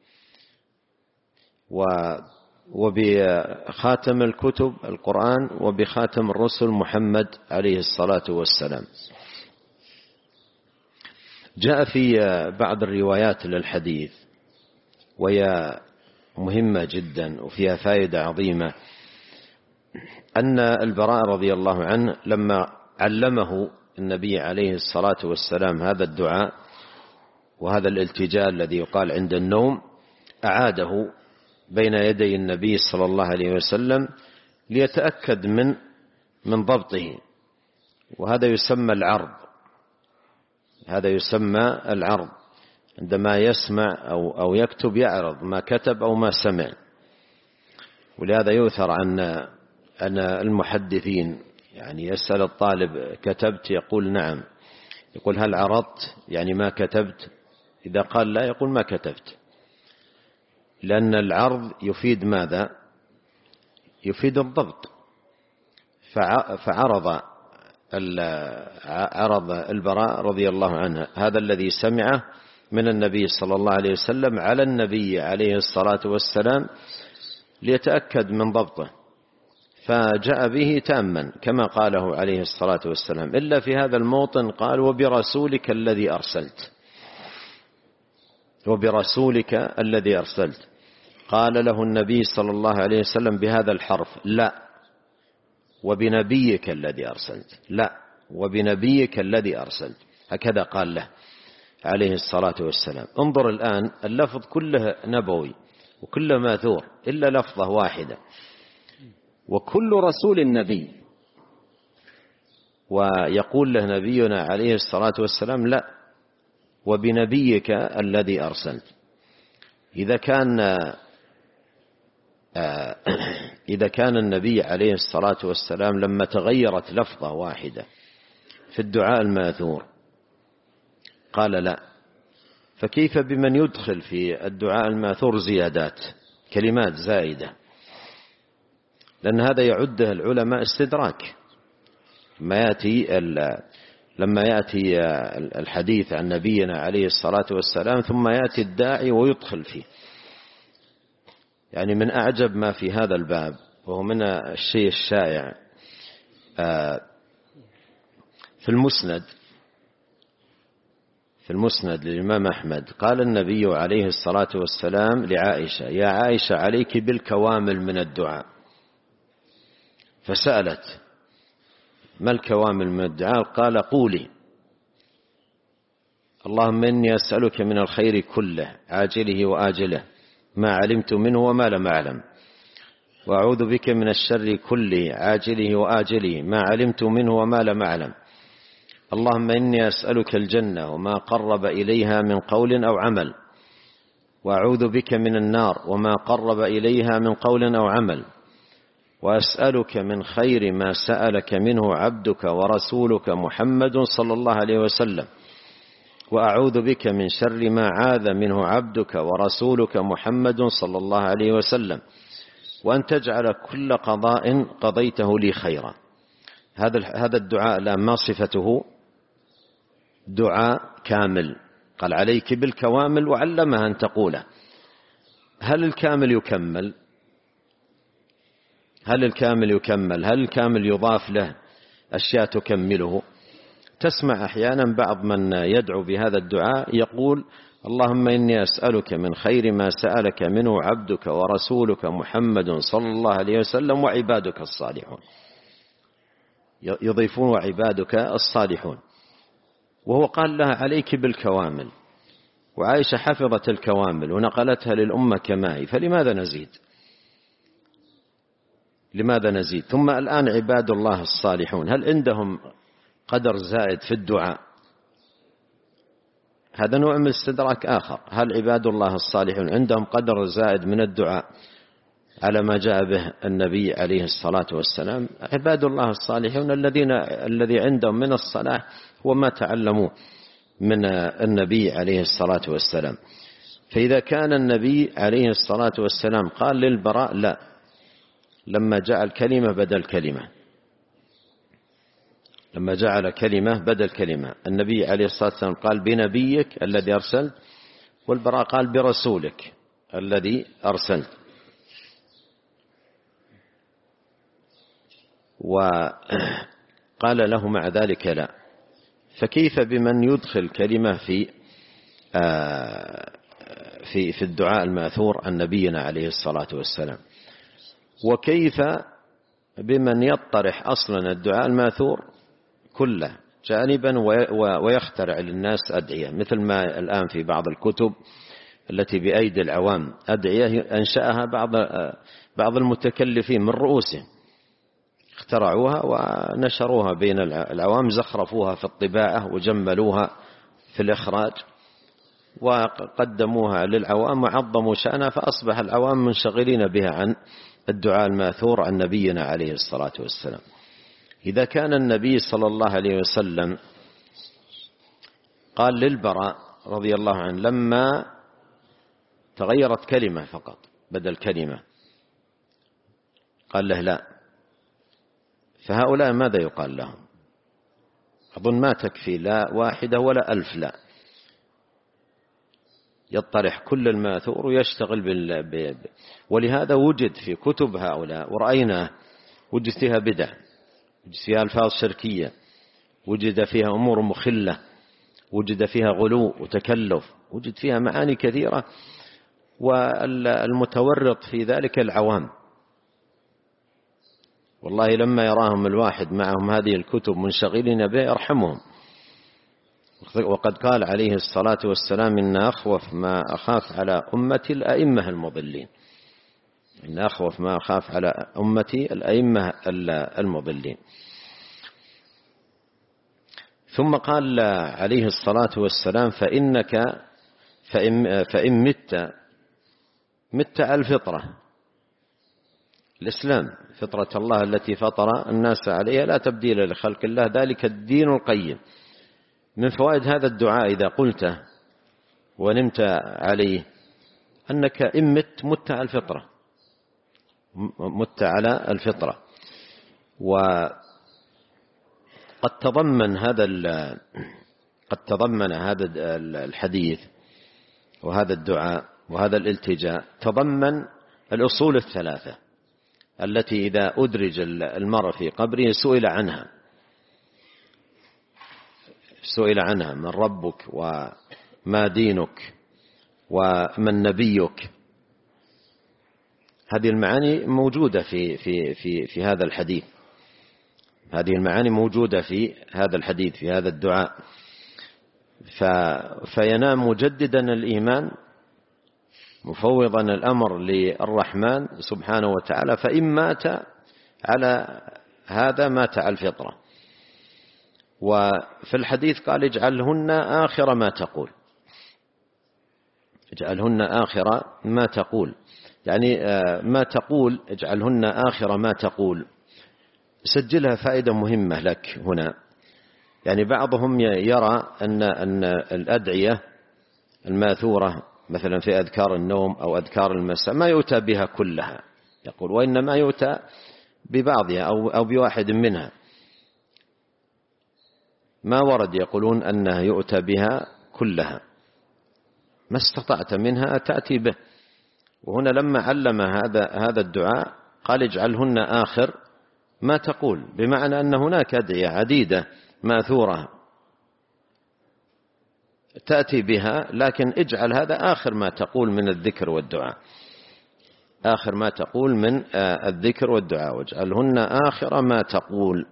وبخاتم الكتب القرآن، وبخاتم الرسل محمد عليه الصلاة والسلام. جاء في بعض الروايات للحديث وهي مهمة جدا وفيها فائدة عظيمة، أن البراء رضي الله عنه لما علمه النبي عليه الصلاة والسلام هذا الدعاء وهذا الالتجاء الذي يقال عند النوم، أعاده بين يدي النبي صلى الله عليه وسلم ليتأكد من من ضبطه. وهذا يسمى العرض، هذا يسمى العرض، عندما يسمع أو أو يكتب يعرض ما كتب أو ما سمع. ولهذا يؤثر عن أن المحدثين يعني يسأل الطالب: كتبت؟ يقول: نعم. يقول: هل عرضت؟ يعني ما كتبت؟ إذا قال لا يقول: ما كتبت. لأن العرض يفيد ماذا؟ يفيد الضبط. فعرض عرض البراء رضي الله عنه هذا الذي سمعه من النبي صلى الله عليه وسلم على النبي عليه الصلاة والسلام ليتأكد من ضبطه، فجاء به تاما كما قاله عليه الصلاة والسلام، إلا في هذا الموطن قال: وبرسولك الذي أرسلت، وبرسولك الذي أرسلت. قال له النبي صلى الله عليه وسلم بهذا الحرف: لا، وبنبيك الذي أرسلت، لا، وبنبيك الذي أرسلت. هكذا قال له عليه الصلاة والسلام. انظر الآن، اللفظ كله نبوي وكله ماثور إلا لفظة واحدة: وكل رسول نبي. ويقول له نبينا عليه الصلاة والسلام: لا، وبنبيك الذي أرسلت. إذا كان إذا كان النبي عليه الصلاة والسلام لما تغيرت لفظة واحدة في الدعاء الماثور قال لا، فكيف بمن يدخل في الدعاء الماثور زيادات، كلمات زائدة؟ لأن هذا يعده العلماء استدراك. ما يأتي لما يأتي الحديث عن نبينا عليه الصلاة والسلام ثم يأتي الداعي ويدخل فيه، يعني من أعجب ما في هذا الباب، وهو من الشيء الشائع في المسند في المسند للإمام أحمد، قال النبي عليه الصلاة والسلام لعائشة: يا عائشة عليك بالكوامل من الدعاء. فسألت: ما الكوامل من الدعاء؟ قال: قولي: اللهم إني أسألك من الخير كله عاجله وآجله ما علمت منه وما لم أعلم، وأعوذ بك من الشر كله عاجله وآجله ما علمت منه وما لم أعلم، اللهم إني أسألك الجنة وما قرب إليها من قول أو عمل، وأعوذ بك من النار وما قرب إليها من قول أو عمل، وأسألك من خير ما سألك منه عبدك ورسولك محمد صلى الله عليه وسلم، وأعوذ بك من شر ما عاذ منه عبدك ورسولك محمد صلى الله عليه وسلم، وأن تجعل كل قضاء قضيته لي خيرا. هذا الدعاء لا ما صفته؟ دعاء كامل. قال: عليك بالكوامل، وعلمها أن تقوله. هل الكامل يكمل؟ هل الكامل يكمل؟ هل الكامل يضاف له أشياء تكمله؟ تسمع أحيانا بعض من يدعو بهذا الدعاء يقول: اللهم إني أسألك من خير ما سألك منه عبدك ورسولك محمد صلى الله عليه وسلم وعبادك الصالحون. يضيفون وعبادك الصالحون، وهو قال لها: عليك بالكوامل. وعائشة حفظت الكوامل ونقلتها للأمة كما هي، فلماذا نزيد؟ لماذا نزيد؟ ثم الآن عباد الله الصالحون هل عندهم قدر زائد في الدعاء؟ هذا نوع من استدراك آخر. هل عباد الله الصالحون عندهم قدر زائد من الدعاء على ما جاء به النبي عليه الصلاة والسلام؟ عباد الله الصالحون الذين الذي عندهم من الصلاح هو ما تعلموا من النبي عليه الصلاة والسلام. فإذا كان النبي عليه الصلاة والسلام قال للبراء لا، لما جعل كلمة بدل كلمة، لما جعل كلمة بدل كلمة، النبي عليه الصلاة والسلام قال: بنبيك الذي أرسلت، والبراء قال: برسولك الذي أرسلت. وقال له مع ذلك لا. فكيف بمن يدخل كلمة في في في الدعاء الماثور عن نبينا عليه الصلاة والسلام؟ وكيف بمن يطرح أصلا الدعاء الماثور كله جانبا ويخترع للناس أدعية، مثل ما الآن في بعض الكتب التي بأيدي العوام أدعية أنشأها بعض بعض المتكلفين من رؤوسهم، اخترعوها ونشروها بين العوام، زخرفوها في الطباعة وجملوها في الإخراج وقدموها للعوام وعظموا شأنها، فأصبح العوام منشغلين بها عن الدعاء الماثور عن نبينا عليه الصلاة والسلام. إذا كان النبي صلى الله عليه وسلم قال للبراء رضي الله عنه لما تغيرت كلمة فقط بدل كلمة، قال له لا، فهؤلاء ماذا يقال لهم؟ أظن ما تكفي لا واحدة ولا ألف لا، يطرح كل الماثور ويشتغل بال... ولهذا وجد في كتب هؤلاء ورأينا وجد فيها بدع، وجد فيها ألفاظ شركية، وجد فيها أمور مخلة، وجد فيها غلو وتكلف، وجد فيها معاني كثيرة، والمتورط في ذلك العوام. والله لما يراهم الواحد معهم هذه الكتب منشغلين بها يرحمهم. وقد قال عليه الصلاة والسلام: إن أخوف ما أخاف على أمتي الأئمة المضلين، إن أخوف ما أخاف على أمتي الأئمة المضلين. ثم قال عليه الصلاة والسلام: فإنك فإن, فإن مت مت على الفطرة، الإسلام فطرة الله التي فطر الناس عليها لا تبديل لخلق الله، ذلك الدين القيم. من فوائد هذا الدعاء إذا قلته ونمت عليه أنك إن مت مت على الفطرة، مت على الفطرة. وقد تضمن هذا قد تضمن هذا الحديث وهذا الدعاء وهذا الالتجاء تضمن الأصول الثلاثة التي إذا أدرج المرء في قبره سئل عنها سئل عنها: من ربك، وما دينك، ومن نبيك. هذه المعاني موجودة في في في في هذا الحديث هذه المعاني موجودة في هذا الحديث في هذا الدعاء. فينام مجددا الإيمان مفوضا الأمر للرحمن سبحانه وتعالى، فإن مات على هذا مات على الفطرة. وفي الحديث قال: اجعلهن آخر ما تقول اجعلهن آخر ما تقول يعني ما تقول اجعلهن آخر ما تقول. سجلها فائدة مهمة لك هنا. يعني بعضهم يرى أن أن الأدعية الماثورة مثلا في أذكار النوم أو أذكار المساء ما يؤتى بها كلها، يقول وإنما يؤتى ببعضها أو أو بواحد منها. ما ورد يقولون أنها يؤتى بها كلها، ما استطعت منها تأتي به. وهنا لما علم هذا هذا الدعاء قال: اجعلهن آخر ما تقول، بمعنى أن هناك أدعية عديدة ماثورة تأتي بها، لكن اجعل هذا آخر ما تقول من الذكر والدعاء آخر ما تقول من الذكر والدعاء واجعلهن آخر ما تقول.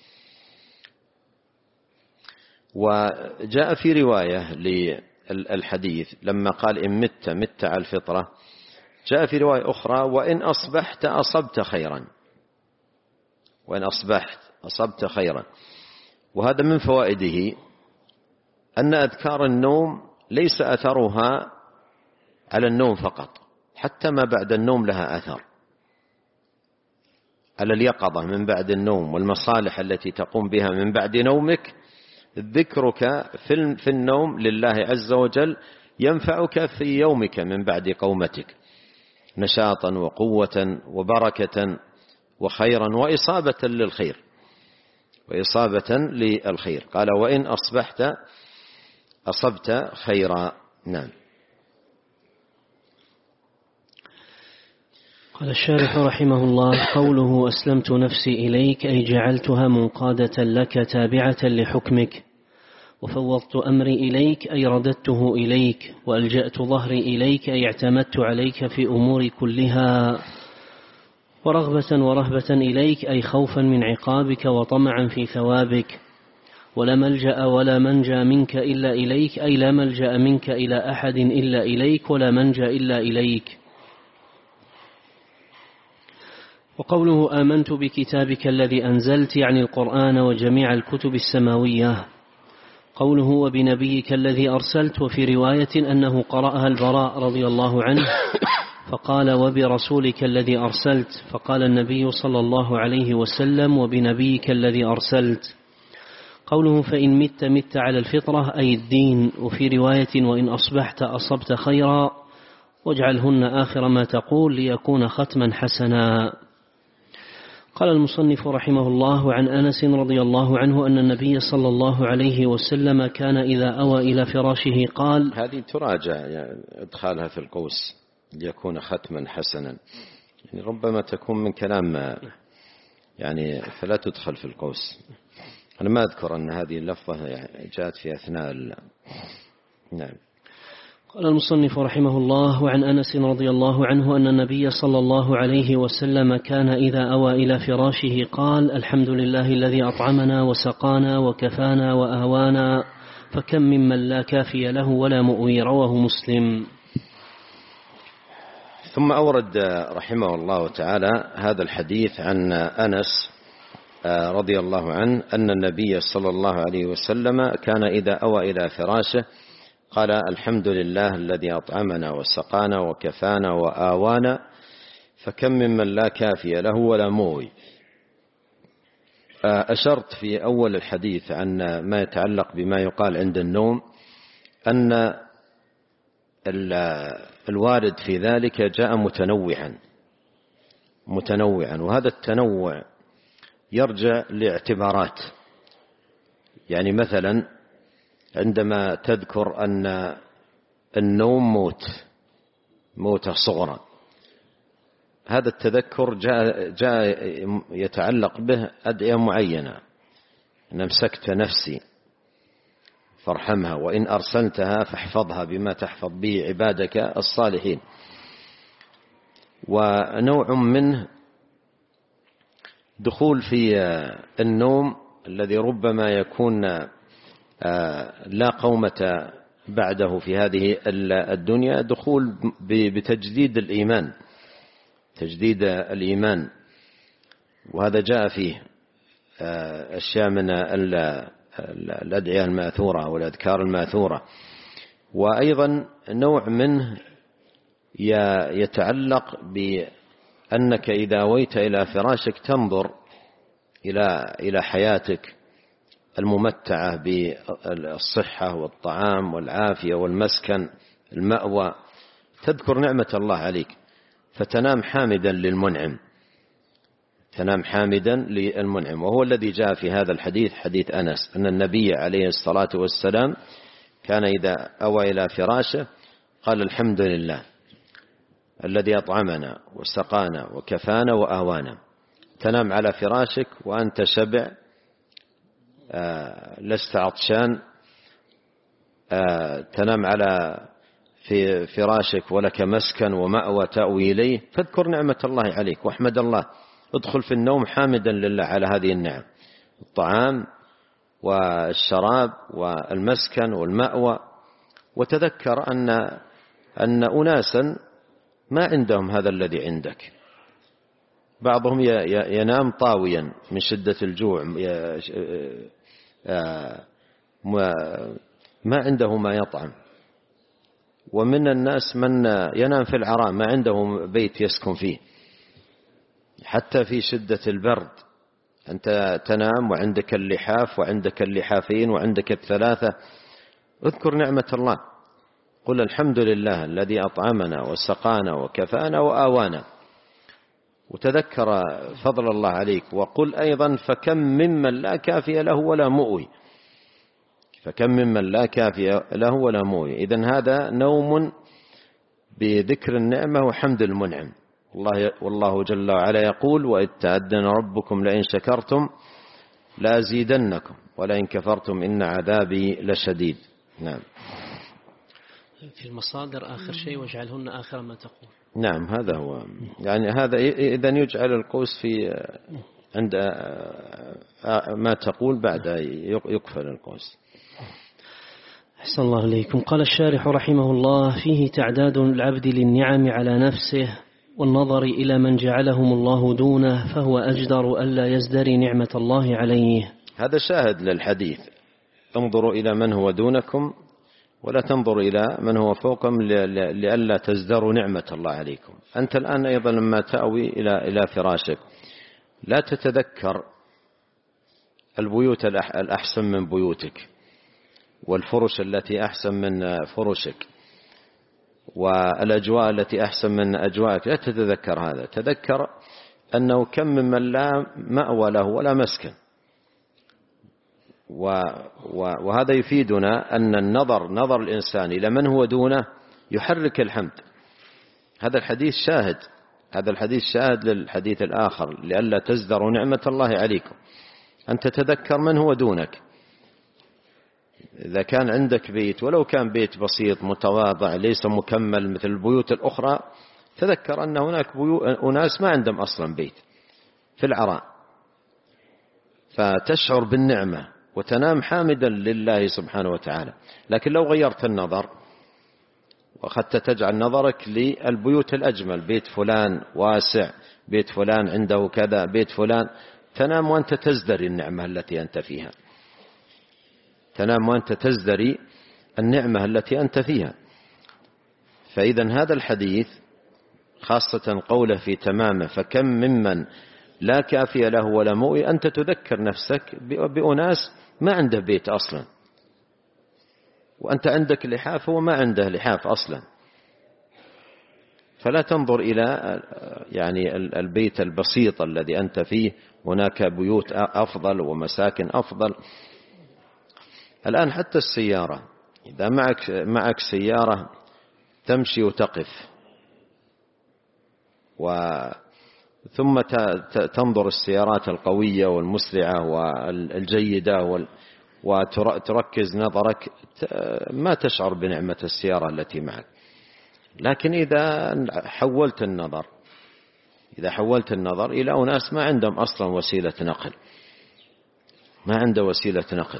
وجاء في رواية للحديث لما قال: إن مت مت على الفطرة، جاء في رواية أخرى: وإن أصبحت أصبت خيرا وإن أصبحت أصبت خيرا. وهذا من فوائده أن أذكار النوم ليس أثرها على النوم فقط، حتى ما بعد النوم لها أثر على اليقظة من بعد النوم، والمصالح التي تقوم بها من بعد نومك. ذكرك في النوم لله عز وجل ينفعك في يومك من بعد قومتك نشاطا وقوة وبركة وخيرا وإصابة للخير وإصابة للخير. قال: وإن أصبحت أصبت خيرا. نعم. قال الشارح رحمه الله: قوله أسلمت نفسي إليك أي جعلتها منقادة لك تابعة لحكمك، وفوضت أمري إليك أي رددته إليك، وألجأت ظهري إليك أي اعتمدت عليك في أمور كلها، ورغبة ورهبة إليك أي خوفا من عقابك وطمعا في ثوابك. ولا ملجأ ولا منجى منك إلا إليك أي لا ملجأ منك إلى أحد إلا إليك، ولا منجى إلا إليك. وقوله آمنت بكتابك الذي أنزلت يعني القرآن وجميع الكتب السماوية. قوله وبنبيك الذي أرسلت، وفي رواية أنه قرأها البراء رضي الله عنه فقال وبرسولك الذي أرسلت، فقال النبي صلى الله عليه وسلم وبنبيك الذي أرسلت. قوله فإن مت مت على الفطرة أي الدين، وفي رواية وإن أصبحت أصبت خيرا، واجعلهن آخر ما تقول ليكون ختما حسنا. قال المصنف رحمه الله: عن أنس رضي الله عنه أن النبي صلى الله عليه وسلم كان إذا أوى إلى فراشه قال. هذه تراجع يعني إدخالها في القوس ليكون ختما حسنا، يعني ربما تكون من كلام يعني فلا تدخل في القوس. أنا ما أذكر أن هذه اللفظة جاءت في أثناء ال... نعم. قال المصنف رحمه الله: وعن أنس رضي الله عنه أن النبي صلى الله عليه وسلم كان إذا أوى إلى فراشه قال: الحمد لله الذي أطعمنا وسقانا وكفانا وآوانا، فكم ممن لا كافي له ولا مؤوي. رواه مسلم. ثم أورد رحمه الله تعالى هذا الحديث عن أنس رضي الله عنه أن النبي صلى الله عليه وسلم كان إذا أوى إلى فراشه قال: الحمد لله الذي أطعمنا وسقانا وكفانا وآوانا، فكم ممن لا كافي له ولا موي. أشرت في أول الحديث عن ما يتعلق بما يقال عند النوم أن الوارد في ذلك جاء متنوعا متنوعا وهذا التنوع يرجع لاعتبارات. يعني مثلا عندما تذكر أن النوم موت موتة صغرى، هذا التذكر جاء, جاء يتعلق به أدعية معينة: إن أمسكت نفسي فارحمها، وإن أرسلتها فاحفظها بما تحفظ به عبادك الصالحين. ونوع منه دخول في النوم الذي ربما يكون لا قومة بعده في هذه الدنيا، دخول بتجديد الإيمان، تجديد الإيمان. وهذا جاء فيه أشياء من الأدعية الماثورة والأذكار الماثورة. وأيضا نوع منه يتعلق بأنك إذا أويت إلى فراشك تنظر إلى إلى حياتك الممتعة بالصحة والطعام والعافية والمسكن المأوى، تذكر نعمة الله عليك فتنام حامدا للمنعم، تنام حامدا للمنعم. وهو الذي جاء في هذا الحديث، حديث أنس، أن النبي عليه الصلاة والسلام كان إذا أوى إلى فراشه قال: الحمد لله الذي أطعمنا وسقانا وكفانا وآوانا. تنام على فراشك وأنت شبع، آه لست عطشان، آه تنام على في فراشك ولك مسكن ومأوى تأوي إليه، فاذكر نعمة الله عليك واحمد الله. ادخل في النوم حامدا لله على هذه النعم، الطعام والشراب والمسكن والمأوى. وتذكر أن أن أناسا ما عندهم هذا الذي عندك. بعضهم ينام طاويا من شدة الجوع، ما عنده ما يطعم. ومن الناس من ينام في العراء، ما عنده بيت يسكن فيه. حتى في شدة البرد أنت تنام وعندك اللحاف وعندك اللحافين وعندك الثلاثة. اذكر نعمة الله، قل الحمد لله الذي أطعمنا وسقانا وكفانا وآوانا، وتذكر فضل الله عليك. وقل أيضا: فكم ممن لا كافي له ولا مؤوي، فكم ممن لا كافي له ولا مؤوي. إذن هذا نوم بذكر النعمة وحمد المنعم. والله, والله جل وعلا يقول: وإذ تأذن ربكم لئن شكرتم لأزيدنكم ولئن كفرتم إن عذابي لشديد. نعم. في المصادر آخر شيء: واجعلهن آخر ما تقول. نعم، هذا هو. يعني هذا إذن يجعل القوس في عند ما تقول، بعد يقفل القوس. أحسن الله إليكم. قال الشارح رحمه الله: فيه تعداد العبد للنعم على نفسه والنظر إلى من جعلهم الله دونه، فهو أجدر ألا يزدري نعمة الله عليه. هذا شاهد للحديث: انظروا إلى من هو دونكم ولا تنظروا إلى من هو فوقكم لئلا تزدروا نعمة الله عليكم. أنت الآن أيضا لما تأوي إلى إلى فراشك لا تتذكر البيوت الأحسن من بيوتك والفرش التي أحسن من فرشك والأجواء التي أحسن من أجواءك، لا تتذكر هذا. تذكر أنه كم ممن لا مأوى له ولا مسكن. وهذا يفيدنا أن النظر نظر الإنسان إلى من هو دونه يحرك الحمد. هذا الحديث شاهد، هذا الحديث شاهد للحديث الآخر: لئلا تزدروا نعمة الله عليكم. أن تتذكر من هو دونك. إذا كان عندك بيت ولو كان بيت بسيط متواضع ليس مكمل مثل البيوت الأخرى، تذكر أن هناك أناس ما عندهم أصلا بيت في العراء، فتشعر بالنعمة وتنام حامدا لله سبحانه وتعالى. لكن لو غيرت النظر وأخذت تجعل نظرك للبيوت الأجمل، بيت فلان واسع، بيت فلان عنده كذا، بيت فلان، تنام وأنت تزدري النعمة التي أنت فيها، تنام وأنت تزدري النعمة التي أنت فيها. فإذا هذا الحديث خاصة قوله في تمامه: فكم ممن لا كافي له ولا مؤوي، أنت تذكر نفسك بأناس ما عنده بيت أصلا، وأنت عندك لحاف هو ما عنده لحاف أصلا. فلا تنظر إلى يعني البيت البسيط الذي أنت فيه، هناك بيوت أفضل ومساكن أفضل. الآن حتى السيارة، إذا معك معك سيارة تمشي وتقف، و ثم تنظر السيارات القوية والمسرعة والجيدة وتركز نظرك، ما تشعر بنعمة السيارة التي معك. لكن إذا حولت النظر إذا حولت النظر إلى أناس ما عندهم أصلا وسيلة نقل، ما عنده وسيلة نقل،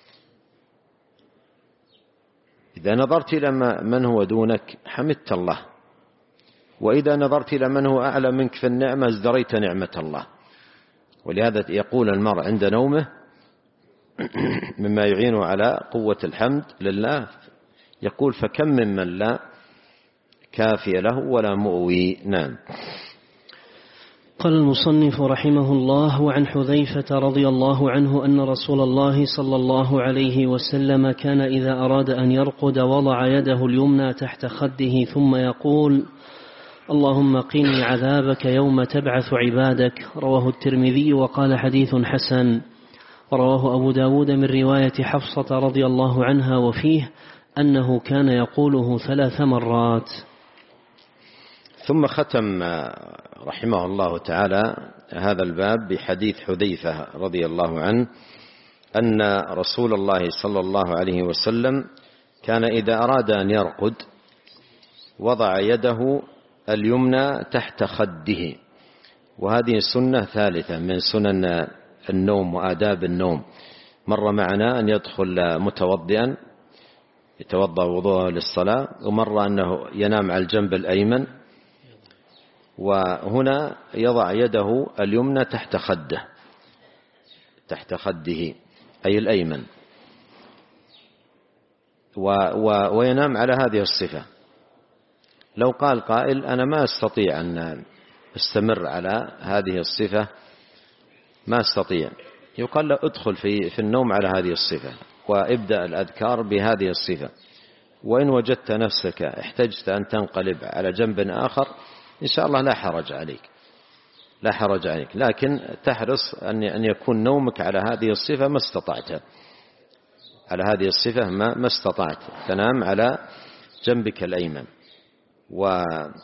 إذا نظرت إلى من هو دونك حمدت الله، وإذا نظرت إلى من هو أعلى منك في النعمة ازدريت نعمة الله. ولهذا يقول المرء عند نومه مما يعينه على قوة الحمد لله، يقول فكم ممن لا كافي له ولا مؤوي. نعم. قال المصنف رحمه الله: وعن حذيفة رضي الله عنه أن رسول الله صلى الله عليه وسلم كان إذا أراد أن يرقد وضع يده اليمنى تحت خده ثم يقول: اللهم قني عذابك يوم تبعث عبادك. رواه الترمذي وقال حديث حسن. ورواه أبو داود من رواية حفصة رضي الله عنها وفيه أنه كان يقوله ثلاث مرات. ثم ختم رحمه الله تعالى هذا الباب بحديث حذيفة رضي الله عنه أن رسول الله صلى الله عليه وسلم كان إذا أراد أن يرقد وضع يده اليمنى تحت خده. وهذه سنة ثالثة من سنن النوم وآداب النوم. مر معنا أن يدخل متوضئا يتوضأ وضوءه للصلاة، ومر أنه ينام على الجنب الأيمن، وهنا يضع يده اليمنى تحت خده تحت خده أي الأيمن، و و وينام على هذه الصفة. لو قال قائل أنا ما أستطيع أن استمر على هذه الصفة، ما أستطيع، يقال له ادخل في في النوم على هذه الصفة وابدأ الأذكار بهذه الصفة، وإن وجدت نفسك احتجت أن تنقلب على جنب آخر إن شاء الله لا حرج عليك لا حرج عليك لكن تحرص أن يكون نومك على هذه الصفة ما استطعت على هذه الصفة ما, ما استطعت تنام على جنبك الأيمن. و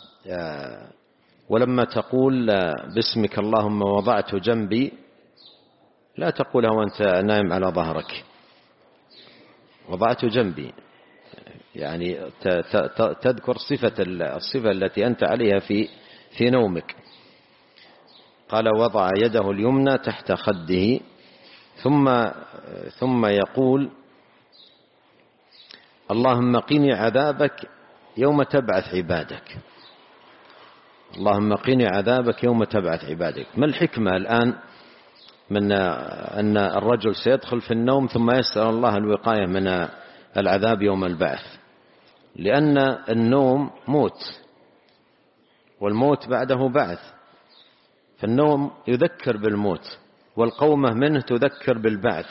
ولما تقول باسمك اللهم وضعت جنبي لا تقولها وأنت نايم على ظهرك، وضعت جنبي يعني تذكر صفة الصفة التي أنت عليها في في نومك. قال وضع يده اليمنى تحت خده ثم ثم يقول اللهم قني عذابك يوم تبعث عبادك. اللهم قني عذابك يوم تبعث عبادك. ما الحكمة الآن من أن الرجل سيدخل في النوم ثم يسأل الله الوقاية من العذاب يوم البعث؟ لأن النوم موت، والموت بعده بعث، فالنوم يذكر بالموت والقومة منه تذكر بالبعث.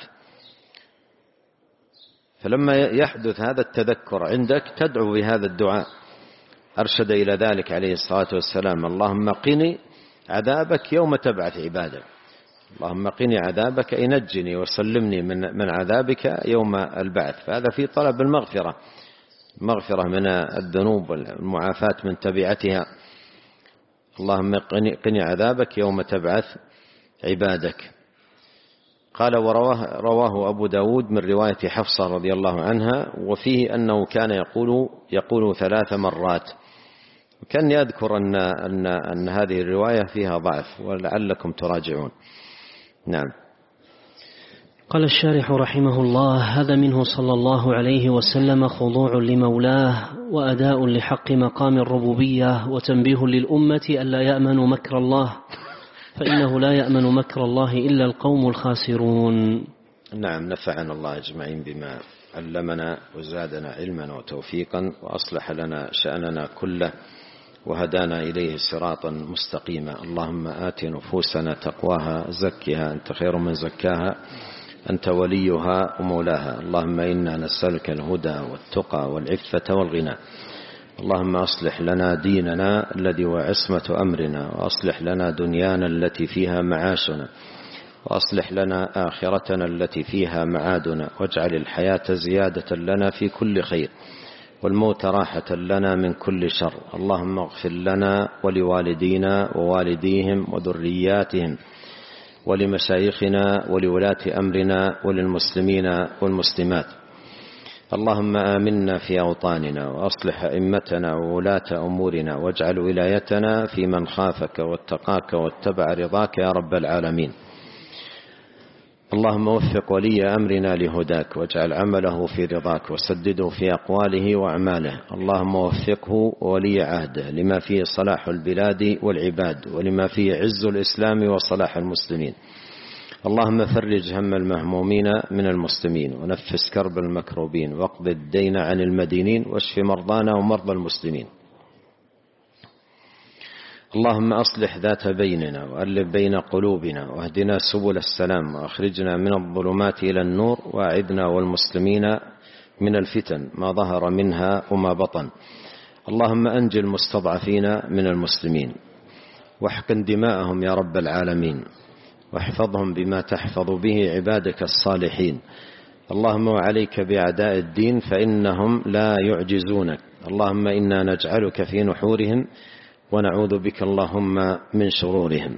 فلما يحدث هذا التذكر عندك تدعو بهذا الدعاء. أرشد إلى ذلك عليه الصلاة والسلام: اللهم قني عذابك يوم تبعث عبادك. اللهم قني عذابك أي نجني وسلمني من من عذابك يوم البعث. فهذا في طلب المغفرة، مغفرة من الذنوب والمعافاة من تبعتها. اللهم قني عذابك يوم تبعث عبادك. قال ورواه رواه أبو داود من رواية حفصة رضي الله عنها وفيه أنه كان يقول يقول ثلاث مرات. وكان يذكر أن, أن, أن هذه الرواية فيها ضعف ولعلكم تراجعون. نعم. قال الشارح رحمه الله: هذا منه صلى الله عليه وسلم خضوع لمولاه وأداء لحق مقام الربوبية وتنبيه للأمة ألا يأمنوا مكر الله، فإنه لا يأمن مكر الله إلا القوم الخاسرون. نعم. نفعنا الله أجمعين بما علمنا وزادنا علما وتوفيقا وأصلح لنا شأننا كله وهدانا إليه صراطا مستقيما. اللهم آت نفوسنا تقواها زكها أنت خير من زكاها أنت وليها ومولاها. اللهم إنا نسألك الهدى والتقى والعفة والغنى. اللهم أصلح لنا ديننا الذي هو عصمة أمرنا، وأصلح لنا دنيانا التي فيها معاشنا، وأصلح لنا آخرتنا التي فيها معادنا، واجعل الحياة زيادة لنا في كل خير، والموت راحة لنا من كل شر. اللهم اغفر لنا ولوالدينا ووالديهم وذرياتهم ولمشايخنا ولولاة أمرنا وللمسلمين والمسلمات. اللهم آمنا في أوطاننا وأصلح أئمتنا وولاة أمورنا واجعل ولايتنا في من خافك واتقاك واتبع رضاك يا رب العالمين. اللهم وفق ولي أمرنا لهداك واجعل عمله في رضاك وسدده في أقواله وأعماله. اللهم وفقه ولي عهده لما فيه صلاح البلاد والعباد ولما فيه عز الإسلام وصلاح المسلمين. اللهم فرج هم المهمومين من المسلمين ونفس كرب المكروبين واقض الدين عن المدينين واشف مرضانا ومرضى المسلمين. اللهم أصلح ذات بيننا وألف بين قلوبنا واهدنا سبل السلام وأخرجنا من الظلمات إلى النور وأعذنا والمسلمين من الفتن ما ظهر منها وما بطن. اللهم أنج المستضعفين من المسلمين واحقن دماءهم يا رب العالمين واحفظهم بما تحفظ به عبادك الصالحين. اللهم وعليك بأعداء الدين فإنهم لا يعجزونك. اللهم إنا نجعلك في نحورهم ونعوذ بك اللهم من شرورهم.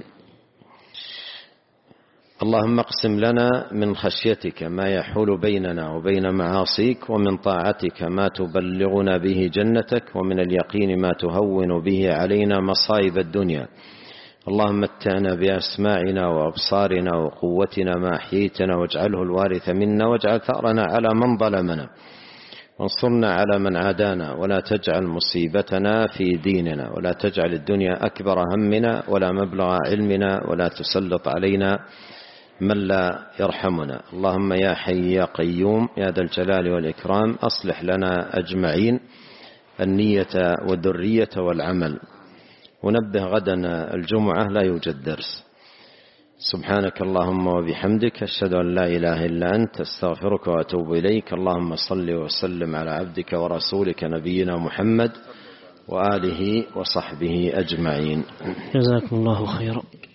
اللهم اقسم لنا من خشيتك ما يحول بيننا وبين معاصيك ومن طاعتك ما تبلغنا به جنتك ومن اليقين ما تهون به علينا مصائب الدنيا. اللهم متعنا بأسماعنا وأبصارنا وقوتنا ما أحييتنا واجعله الوارث منا واجعل ثأرنا على من ظلمنا وانصرنا على من عادانا ولا تجعل مصيبتنا في ديننا ولا تجعل الدنيا أكبر همنا ولا مبلغ علمنا ولا تسلط علينا من لا يرحمنا. اللهم يا حي يا قيوم يا ذا الجلال والإكرام أصلح لنا أجمعين النية والذرية والعمل. ونبه غدا الجمعة لا يوجد درس. سبحانك اللهم وبحمدك أشهد أن لا إله إلا أنت استغفرك وأتوب إليك. اللهم صل وسلم على عبدك ورسولك نبينا محمد وآله وصحبه أجمعين. جزاكم الله خيرا.